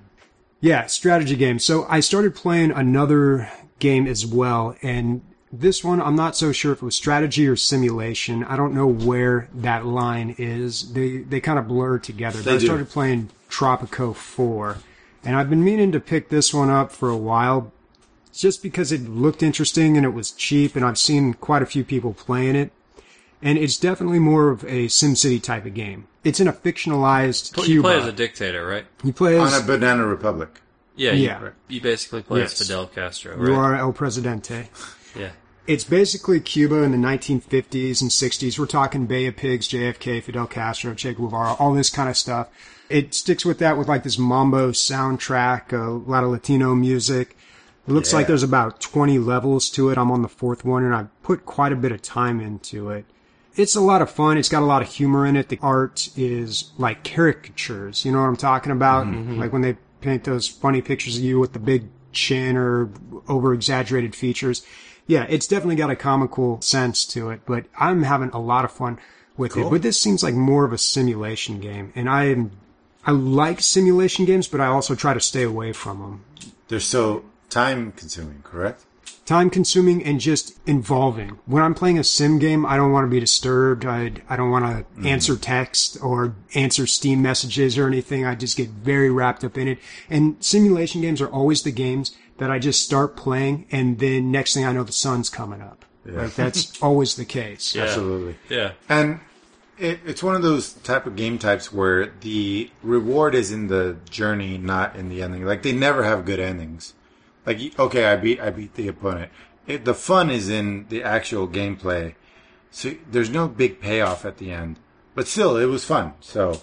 A: Yeah, strategy game. So I started playing another game as well, and this one, I'm not so sure if it was strategy or simulation. I don't know where that line is. They they kind of blur together.
B: They
A: But I
B: do.
A: started playing Tropico four, and I've been meaning to pick this one up for a while, just because it looked interesting and it was cheap, and I've seen quite a few people playing it. And it's definitely more of a SimCity type of game. It's in a fictionalized
C: But
A: Cuba.
C: you play as a dictator, right?
A: You play as
B: On a Banana Republic.
C: Yeah,
A: Yeah.
C: You, you basically play
A: Yes.
C: as Fidel Castro,
A: you
C: right?
A: are El Presidente.
C: Yeah.
A: It's basically Cuba in the nineteen fifties and sixties. We're talking Bay of Pigs, J F K, Fidel Castro, Che Guevara, all this kind of stuff. It sticks with that with like this mambo soundtrack, a lot of Latino music. It looks
B: Yeah.
A: like there's about twenty levels to it. I'm on the fourth one, and I've put quite a bit of time into it. It's a lot of fun. It's got a lot of humor in it. The art is like caricatures. You know what I'm talking about? Mm-hmm. Like when they paint those funny pictures of you with the big chin or over-exaggerated features. Yeah, it's definitely got a comical sense to it, but I'm having a lot of fun with
B: Cool.
A: it. But this seems like more of a simulation game, and I am, I like simulation games, but I also try to stay away from them.
B: They're so time consuming, correct?
A: Time consuming and just involving. When I'm playing a sim game, I don't want to be disturbed. I, I don't want to
B: Mm-hmm.
A: answer text or answer Steam messages or anything. I just get very wrapped up in it. And simulation games are always the games that I just start playing, and then next thing I know, the sun's coming up.
B: Yeah.
A: Like that's always the case.
C: Yeah.
B: Absolutely.
C: Yeah.
B: And it, it's one of those type of game types where the reward is in the journey, not in the ending. Like they never have good endings. Like okay, I beat I beat the opponent. It, the fun is in the actual gameplay. So there's no big payoff at the end. But still, it was fun. So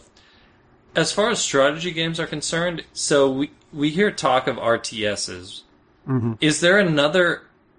C: As far as strategy games are concerned, so we we hear talk of R T Ss.
A: Mm-hmm.
C: Is there another,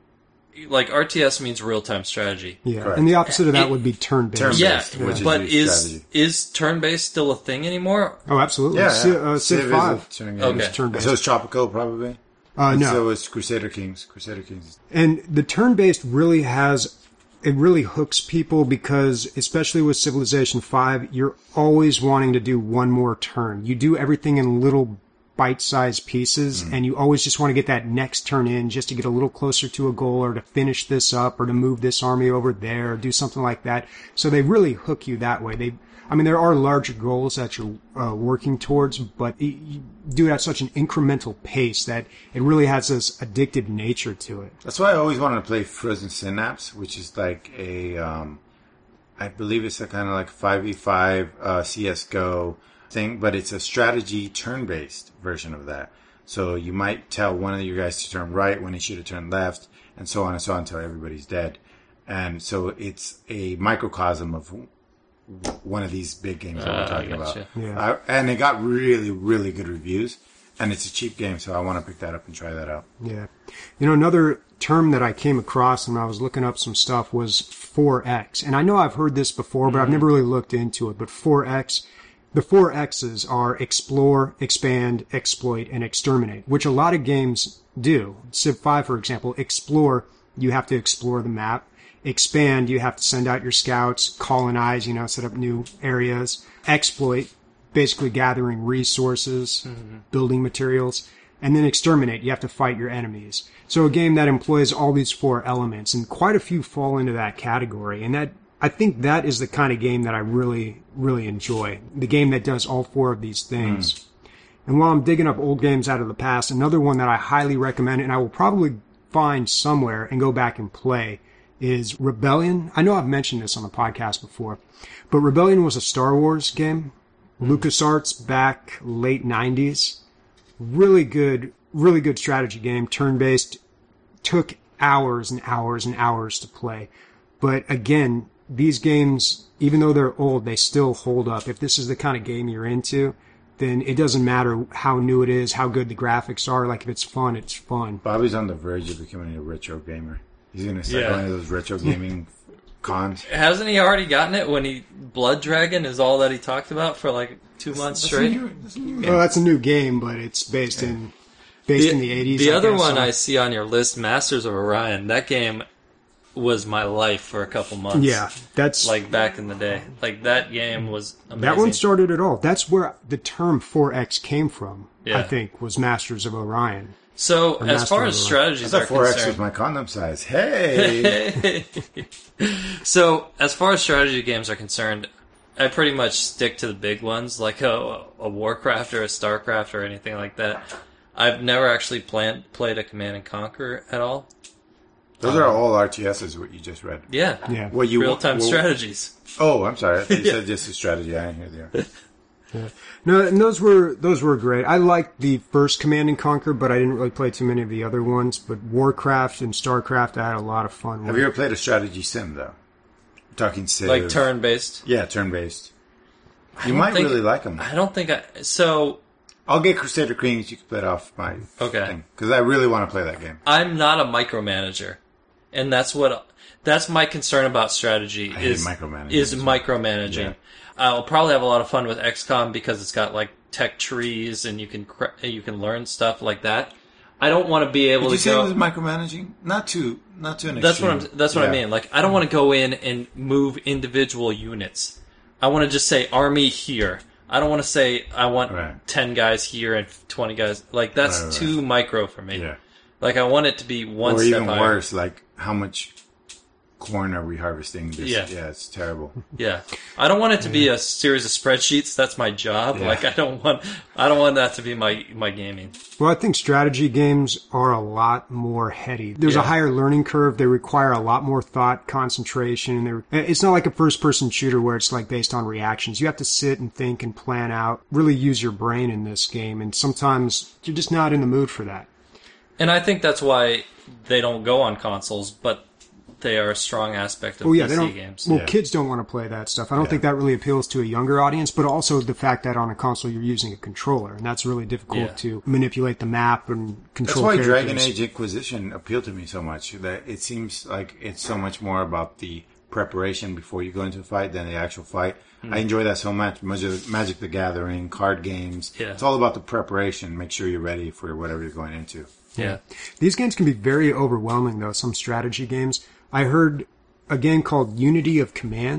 C: like R T S means real time strategy?
A: Yeah.
B: Correct.
A: And the opposite of that
C: It-
A: would be turn-based.
B: Turn-based.
C: Yeah,
B: Based, which is
C: but
B: the
C: is
B: strategy.
C: is turn based still a thing anymore?
A: Oh, absolutely.
B: yeah,
A: Civ,
B: yeah.
A: uh, Civ
B: Civ is a
A: five.
B: turn
C: Okay.
B: game.
A: is turn-based.
B: So it's Tropico probably.
A: Uh,
B: And
A: no.
B: So it's Crusader Kings. Crusader Kings.
A: And the turn-based really has, it really hooks people because, especially with Civilization five, you're always wanting to do one more turn. You do everything in little bite-sized pieces, mm. and you always just want to get that next turn in just to get a little closer to a goal or to finish this up or to move this army over there or do something like that. So they really hook you that way. They, I mean, there are larger goals that you're uh, working towards, but you do it at such an incremental pace that it really has this addictive nature to it.
B: That's why I always wanted to play Frozen Synapse, which is like a, um, I believe it's a kind of like five v five uh, C S G O thing, but it's a strategy turn-based version of that. So you might tell one of your guys to turn right when he should have turned left, and so on and so on until everybody's dead. And so it's a microcosm of one of these big games that uh, we're talking about.
A: Yeah.
B: Uh, and it got really, really good reviews, and it's a cheap game, so I want to pick that up and try that out.
A: Yeah. You know, another term that I came across when I was looking up some stuff was four X. And I know I've heard this before, but mm-hmm. I've never really looked into it. But four X, the four X's are explore, expand, exploit, and exterminate, which a lot of games do. Civ five, for example, explore, you have to explore the map. Expand, you have to send out your scouts, colonize, you know, set up new areas. Exploit, basically gathering resources, mm-hmm. building materials. And then exterminate, you have to fight your enemies. So a game that employs all these four elements, and quite a few fall into that category. And that, I think that is the kind of game that I really, really enjoy. The game that does all four of these things. Mm. And while I'm digging up old games out of the past, another one that I highly recommend, and I will probably find somewhere and go back and play, is Rebellion. I know I've mentioned this on the podcast before, but Rebellion was a Star Wars game. Mm. LucasArts back late nineties. Really good, really good strategy game, turn-based. Took hours and hours and hours to play. But again, these games, even though they're old, they still hold up. If this is the kind of game you're into, then it doesn't matter how new it is, how good the graphics are. Like, if it's fun, it's fun.
B: Bobby's on the verge of becoming a retro gamer. He's going to start yeah. going to those retro gaming cons.
C: Hasn't he already gotten it when he Blood Dragon is all that he talked about for like two
B: that's,
C: months
B: that's
C: straight?
B: A new, that's a new
A: well, that's a new game, but it's based yeah. in based
C: the,
A: in the eighties.
C: The
A: I
C: other
A: guess,
C: one
A: so.
C: I see on your list, Masters of Orion, that game was my life for a couple months.
A: Yeah, that's
C: like back in the day. Like that game was amazing.
A: That one started it all. That's where the term four X came from.
C: Yeah.
A: I think was Masters of Orion.
C: So as far as strategies
B: I
C: are
B: thought four X
C: concerned,
B: was my condom size. Hey.
C: So as far as strategy games are concerned, I pretty much stick to the big ones, like a, a Warcraft or a Starcraft or anything like that. I've never actually planned, played a Command and Conquer at all.
B: Those um, are all R T S's, what you just read.
C: Yeah.
A: yeah.
B: Well, you,
C: Real-time
B: well,
C: strategies.
B: Oh, I'm sorry. I thought you
C: yeah.
B: said just a strategy. I didn't hear the
A: Yeah. No, and those were those were great. I liked the first Command and Conquer, but I didn't really play too many of the other ones. But Warcraft and Starcraft, I had a lot of fun with.
B: Have you ever played a strategy sim, though? I'm talking Civ.
C: Like turn-based?
B: Yeah, turn-based. You might
C: think,
B: really like them.
C: I don't think I... So...
B: I'll get Crusader Kings. You can play it off my
C: okay.
B: thing. Because I really want to play that game.
C: I'm not a micromanager. And that's what... That's my concern about strategy.
B: I
C: is
B: hate micromanaging.
C: Is micromanaging. Yeah. I'll probably have a lot of fun with X COM because it's got like tech trees and you can you can learn stuff like that. I don't want to be able
B: Did
C: to
B: you
C: go.
B: say it was micromanaging? Not to not to an
C: That's
B: extreme.
C: what I'm. That's what yeah. I mean. Like I don't want to go in and move individual units. I want to just say army here. I don't want to say I want
B: right.
C: ten guys here and twenty guys. Like that's right, right. too micro for me.
B: Yeah.
C: Like I want it to be one
B: or
C: step
B: even
C: higher.
B: worse. Like how much corn are we harvesting? This,
C: yeah.
B: yeah, it's terrible.
C: Yeah, I don't want it to be a series of spreadsheets. That's my job.
B: Yeah.
C: Like I don't want, I don't want that to be my my gaming.
A: Well, I think strategy games are a lot more heady. There's
C: yeah.
A: a higher learning curve. They require a lot more thought, concentration. And it's not like a first-person shooter where it's like based on reactions. You have to sit and think and plan out, really use your brain in this game. And sometimes you're just not in the mood for that.
C: And I think that's why they don't go on consoles, but they are a strong aspect of
A: oh, yeah,
C: P C
A: they don't,
C: games.
A: Well,
B: yeah.
A: kids don't want to play that stuff. I don't
B: yeah.
A: think that really appeals to a younger audience, but also the fact that on a console you're using a controller, and that's really difficult
C: yeah.
A: to manipulate the map and control
B: That's why
A: characters.
B: Dragon Age Inquisition appealed to me so much. That it seems like it's so much more about the preparation before you go into a fight than the actual fight. Mm. I enjoy that so much. Magic, Magic the Gathering, card games.
C: Yeah.
B: It's all about the preparation. Make sure you're ready for whatever you're going into.
C: Yeah.
A: These games can be very overwhelming, though, some strategy games. I heard a game called Unity of Command,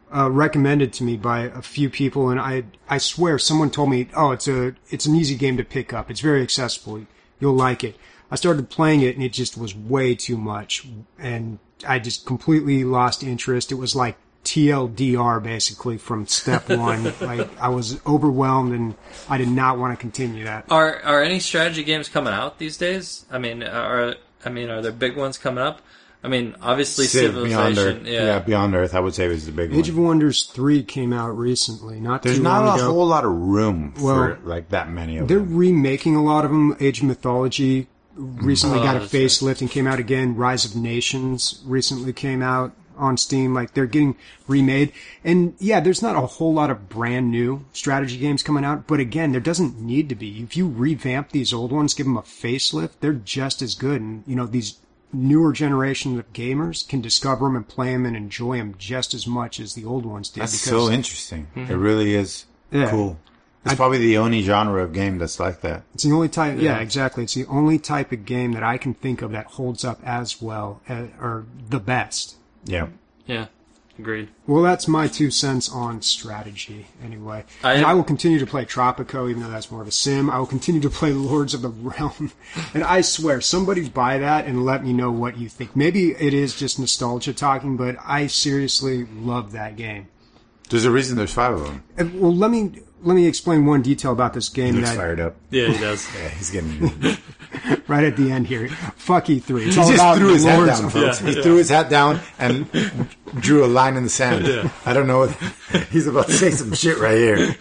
A: uh, recommended to me by a few people, and I I swear someone told me, oh, it's a it's an easy game to pick up. It's very accessible. You'll like it. I started playing it, and it just was way too much, and I just completely lost interest. It was like T L D R basically from step one. Like I was overwhelmed, and I did not want to continue that.
C: Are are any strategy games coming out these days? I mean, are I mean, are there big ones coming up? I mean, obviously
B: Civ,
C: Civilization.
B: Beyond Earth.
C: Yeah.
B: yeah, Beyond Earth, I would say was the big
A: Age
B: one.
A: of Wonders three came out recently, not
B: There's
A: too
B: not
A: long
B: a
A: ago.
B: whole lot of room
A: Well,
B: for like that many of
A: They're
B: them.
A: remaking a lot of them. Age of Mythology recently
C: Oh,
A: got a
C: that's right.
A: facelift and came out again. Rise of Nations recently came out on Steam. Like, they're getting remade. And yeah, there's not a whole lot of brand new strategy games coming out. But again, there doesn't need to be. If you revamp these old ones, give them a facelift, they're just as good. And, you know, these newer generations of gamers can discover them and play them and enjoy them just as much as the old ones did.
B: That's
A: because,
B: so interesting. It really is
A: Yeah.
B: cool. It's probably the only genre of game that's like that.
A: It's the only type, yeah. exactly. It's the only type of game that I can think of that holds up as well, uh, or the best.
B: Yeah.
C: Yeah, agreed.
A: Well, that's my two cents on strategy, anyway.
C: I-
A: And I will continue to play Tropico, even though that's more of a sim. I will continue to play Lords of the Realm. And I swear, somebody buy that and let me know what you think. Maybe it is just nostalgia talking, but I seriously love that game.
B: There's a reason there's five of them.
A: And, well, let me let me explain one detail about this
B: He
A: game
B: looks
A: that
B: fired up.
C: Yeah, he does.
B: Yeah, he's getting.
A: right at the end here. Fuck E three. It's
B: He
A: all
B: just
A: about
B: threw his hat
A: Lords
B: down,
A: of-
B: folks.
C: Yeah,
B: he
C: yeah.
B: threw his hat down and drew a line in the sand. I don't know what he's about to say. Some shit right here.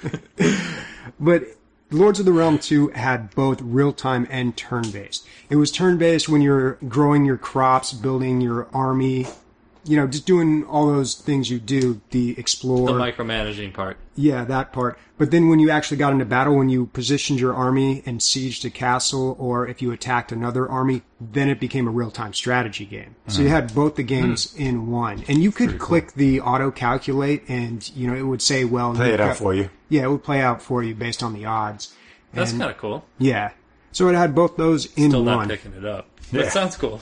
A: But Lords of the Realm two had both real-time and turn-based. It was turn-based when you're growing your crops, building your army, you know, just doing all those things you do, the explore.
C: The micromanaging part.
A: Yeah, that part. But then when you actually got into battle, when you positioned your army and sieged a castle, or if you attacked another army, then it became a real-time strategy game. So you had both the games in one. And you could click the auto-calculate and, you know, it would say, well...
B: Play
A: you've
B: it out
A: got-
B: for you.
A: Yeah, it would play out for you based on the odds.
C: That's
A: And-
C: kind of cool.
A: Yeah. So it had both those in
C: Still
A: one.
C: not picking it up. That sounds cool.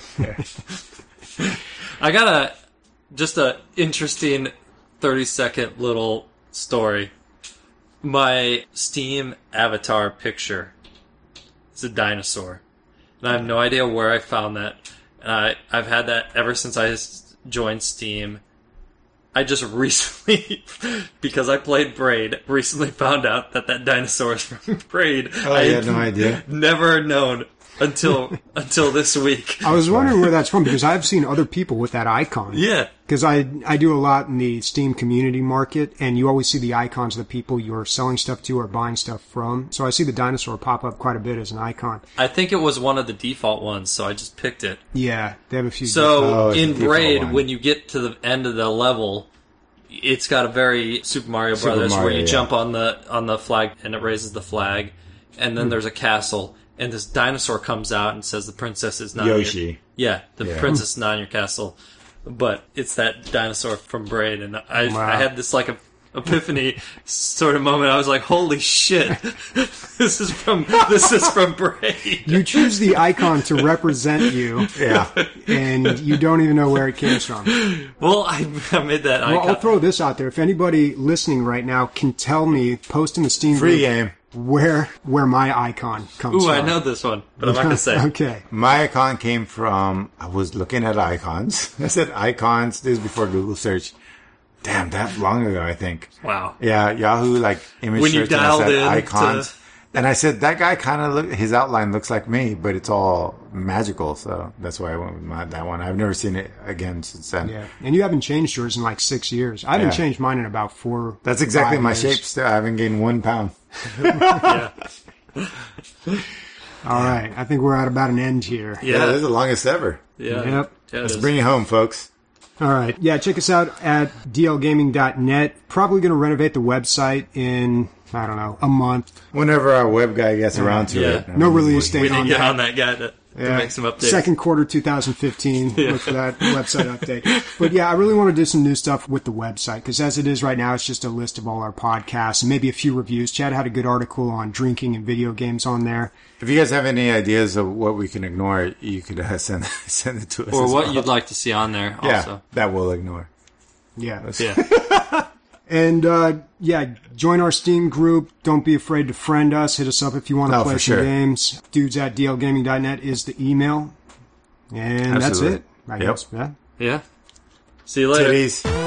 C: I got a just a interesting thirty second little story. My Steam avatar picture is a dinosaur, and I have no idea where I found that. And I I've had that ever since I s- joined Steam. I just recently, because I played Braid, recently found out that that dinosaur is from Braid.
B: Oh,
C: I
B: you had no idea?
C: Never known until until this week.
A: I was wondering where that's from because I've seen other people with that icon.
C: Yeah.
A: Because I, I do a lot in the Steam community market, and you always see the icons of the people you're selling stuff to or buying stuff from. So I see the dinosaur pop up quite a bit as an icon.
C: I think it was one of the default ones, so I just picked it.
A: Yeah, they have a few.
C: So
B: Oh, it's
C: in
B: the default
C: Braid,
B: one.
C: when you get to the end of the level, it's got a very Super Mario
B: Super
C: Brothers
B: Mario,
C: where you
B: yeah.
C: jump on the on the flag and it raises the flag, and then there's a castle, and this dinosaur comes out and says the princess is not in your-
B: Yoshi.
C: yeah, the
B: Yeah.
C: princess is not in your castle, but it's that dinosaur from Braid, and I
A: Wow.
C: I had this like a epiphany sort of moment. I was like, holy shit, this is from this is from Braid.
A: You choose the icon to represent you,
B: Yeah.
A: and you don't even know where it came from.
C: Well, I, I made that
A: Well,
C: icon.
A: I'll throw this out there. If anybody listening right now can tell me, post in the Steam
B: Free
A: group,
B: game.
A: where where my icon comes
C: Ooh,
A: from.
C: I know this one, but I'm not gonna say.
A: Okay.
B: My icon came from, I was looking at icons. I said icons. This is before Google search. Damn, that long ago, I think.
C: Wow.
B: Yeah, Yahoo, like, image
C: When you
B: search, and I
C: dialed
B: said
C: in
B: icons.
C: to-
B: And I said, that guy kind of look, his outline looks like me, but it's all magical. So that's why I went with my, that one. I've never seen it again since then.
A: Yeah, and you haven't changed yours in like six years. I haven't
B: Yeah.
A: changed mine in about four.
B: That's exactly
A: five
B: my
A: years.
B: shape still. I haven't gained one pound.
C: Yeah.
A: All right, I think we're at about an end here.
B: Yeah,
C: Yeah.
B: this is the longest ever.
C: Yeah.
A: Yep.
C: Yeah, it
B: Let's
C: is.
B: bring it home, folks.
A: All right, yeah, check us out at d l gaming dot net. Probably going to renovate the website in I don't know a month.
B: Whenever our web guy gets around to
C: Yeah.
B: it.
A: No release
C: We
A: date
C: need
A: on
C: to get
A: that.
C: on that guy to, to
A: Yeah.
C: make some updates.
A: Second quarter twenty fifteen.
C: Yeah.
A: Look for that website update. But yeah, I really want to do some new stuff with the website because as it is right now, it's just a list of all our podcasts and maybe a few reviews. Chad had a good article on drinking and video games on there.
B: If you guys have any ideas of what we can ignore, you could uh, send send it to us.
C: Or
B: as
C: what
B: well.
C: you'd like to see on there
B: Yeah,
C: also.
B: that we'll ignore.
A: Yeah.
C: Yeah.
A: And, uh, yeah, join our Steam group. Don't be afraid to friend us. Hit us up if you want to
B: Oh,
A: play
B: for
A: some
B: sure.
A: games. Dudes at d l gaming dot net is the email. And
B: Absolutely.
A: that's it. I
B: Yep.
A: guess. Yeah.
C: Yeah. See you later.
B: Titties.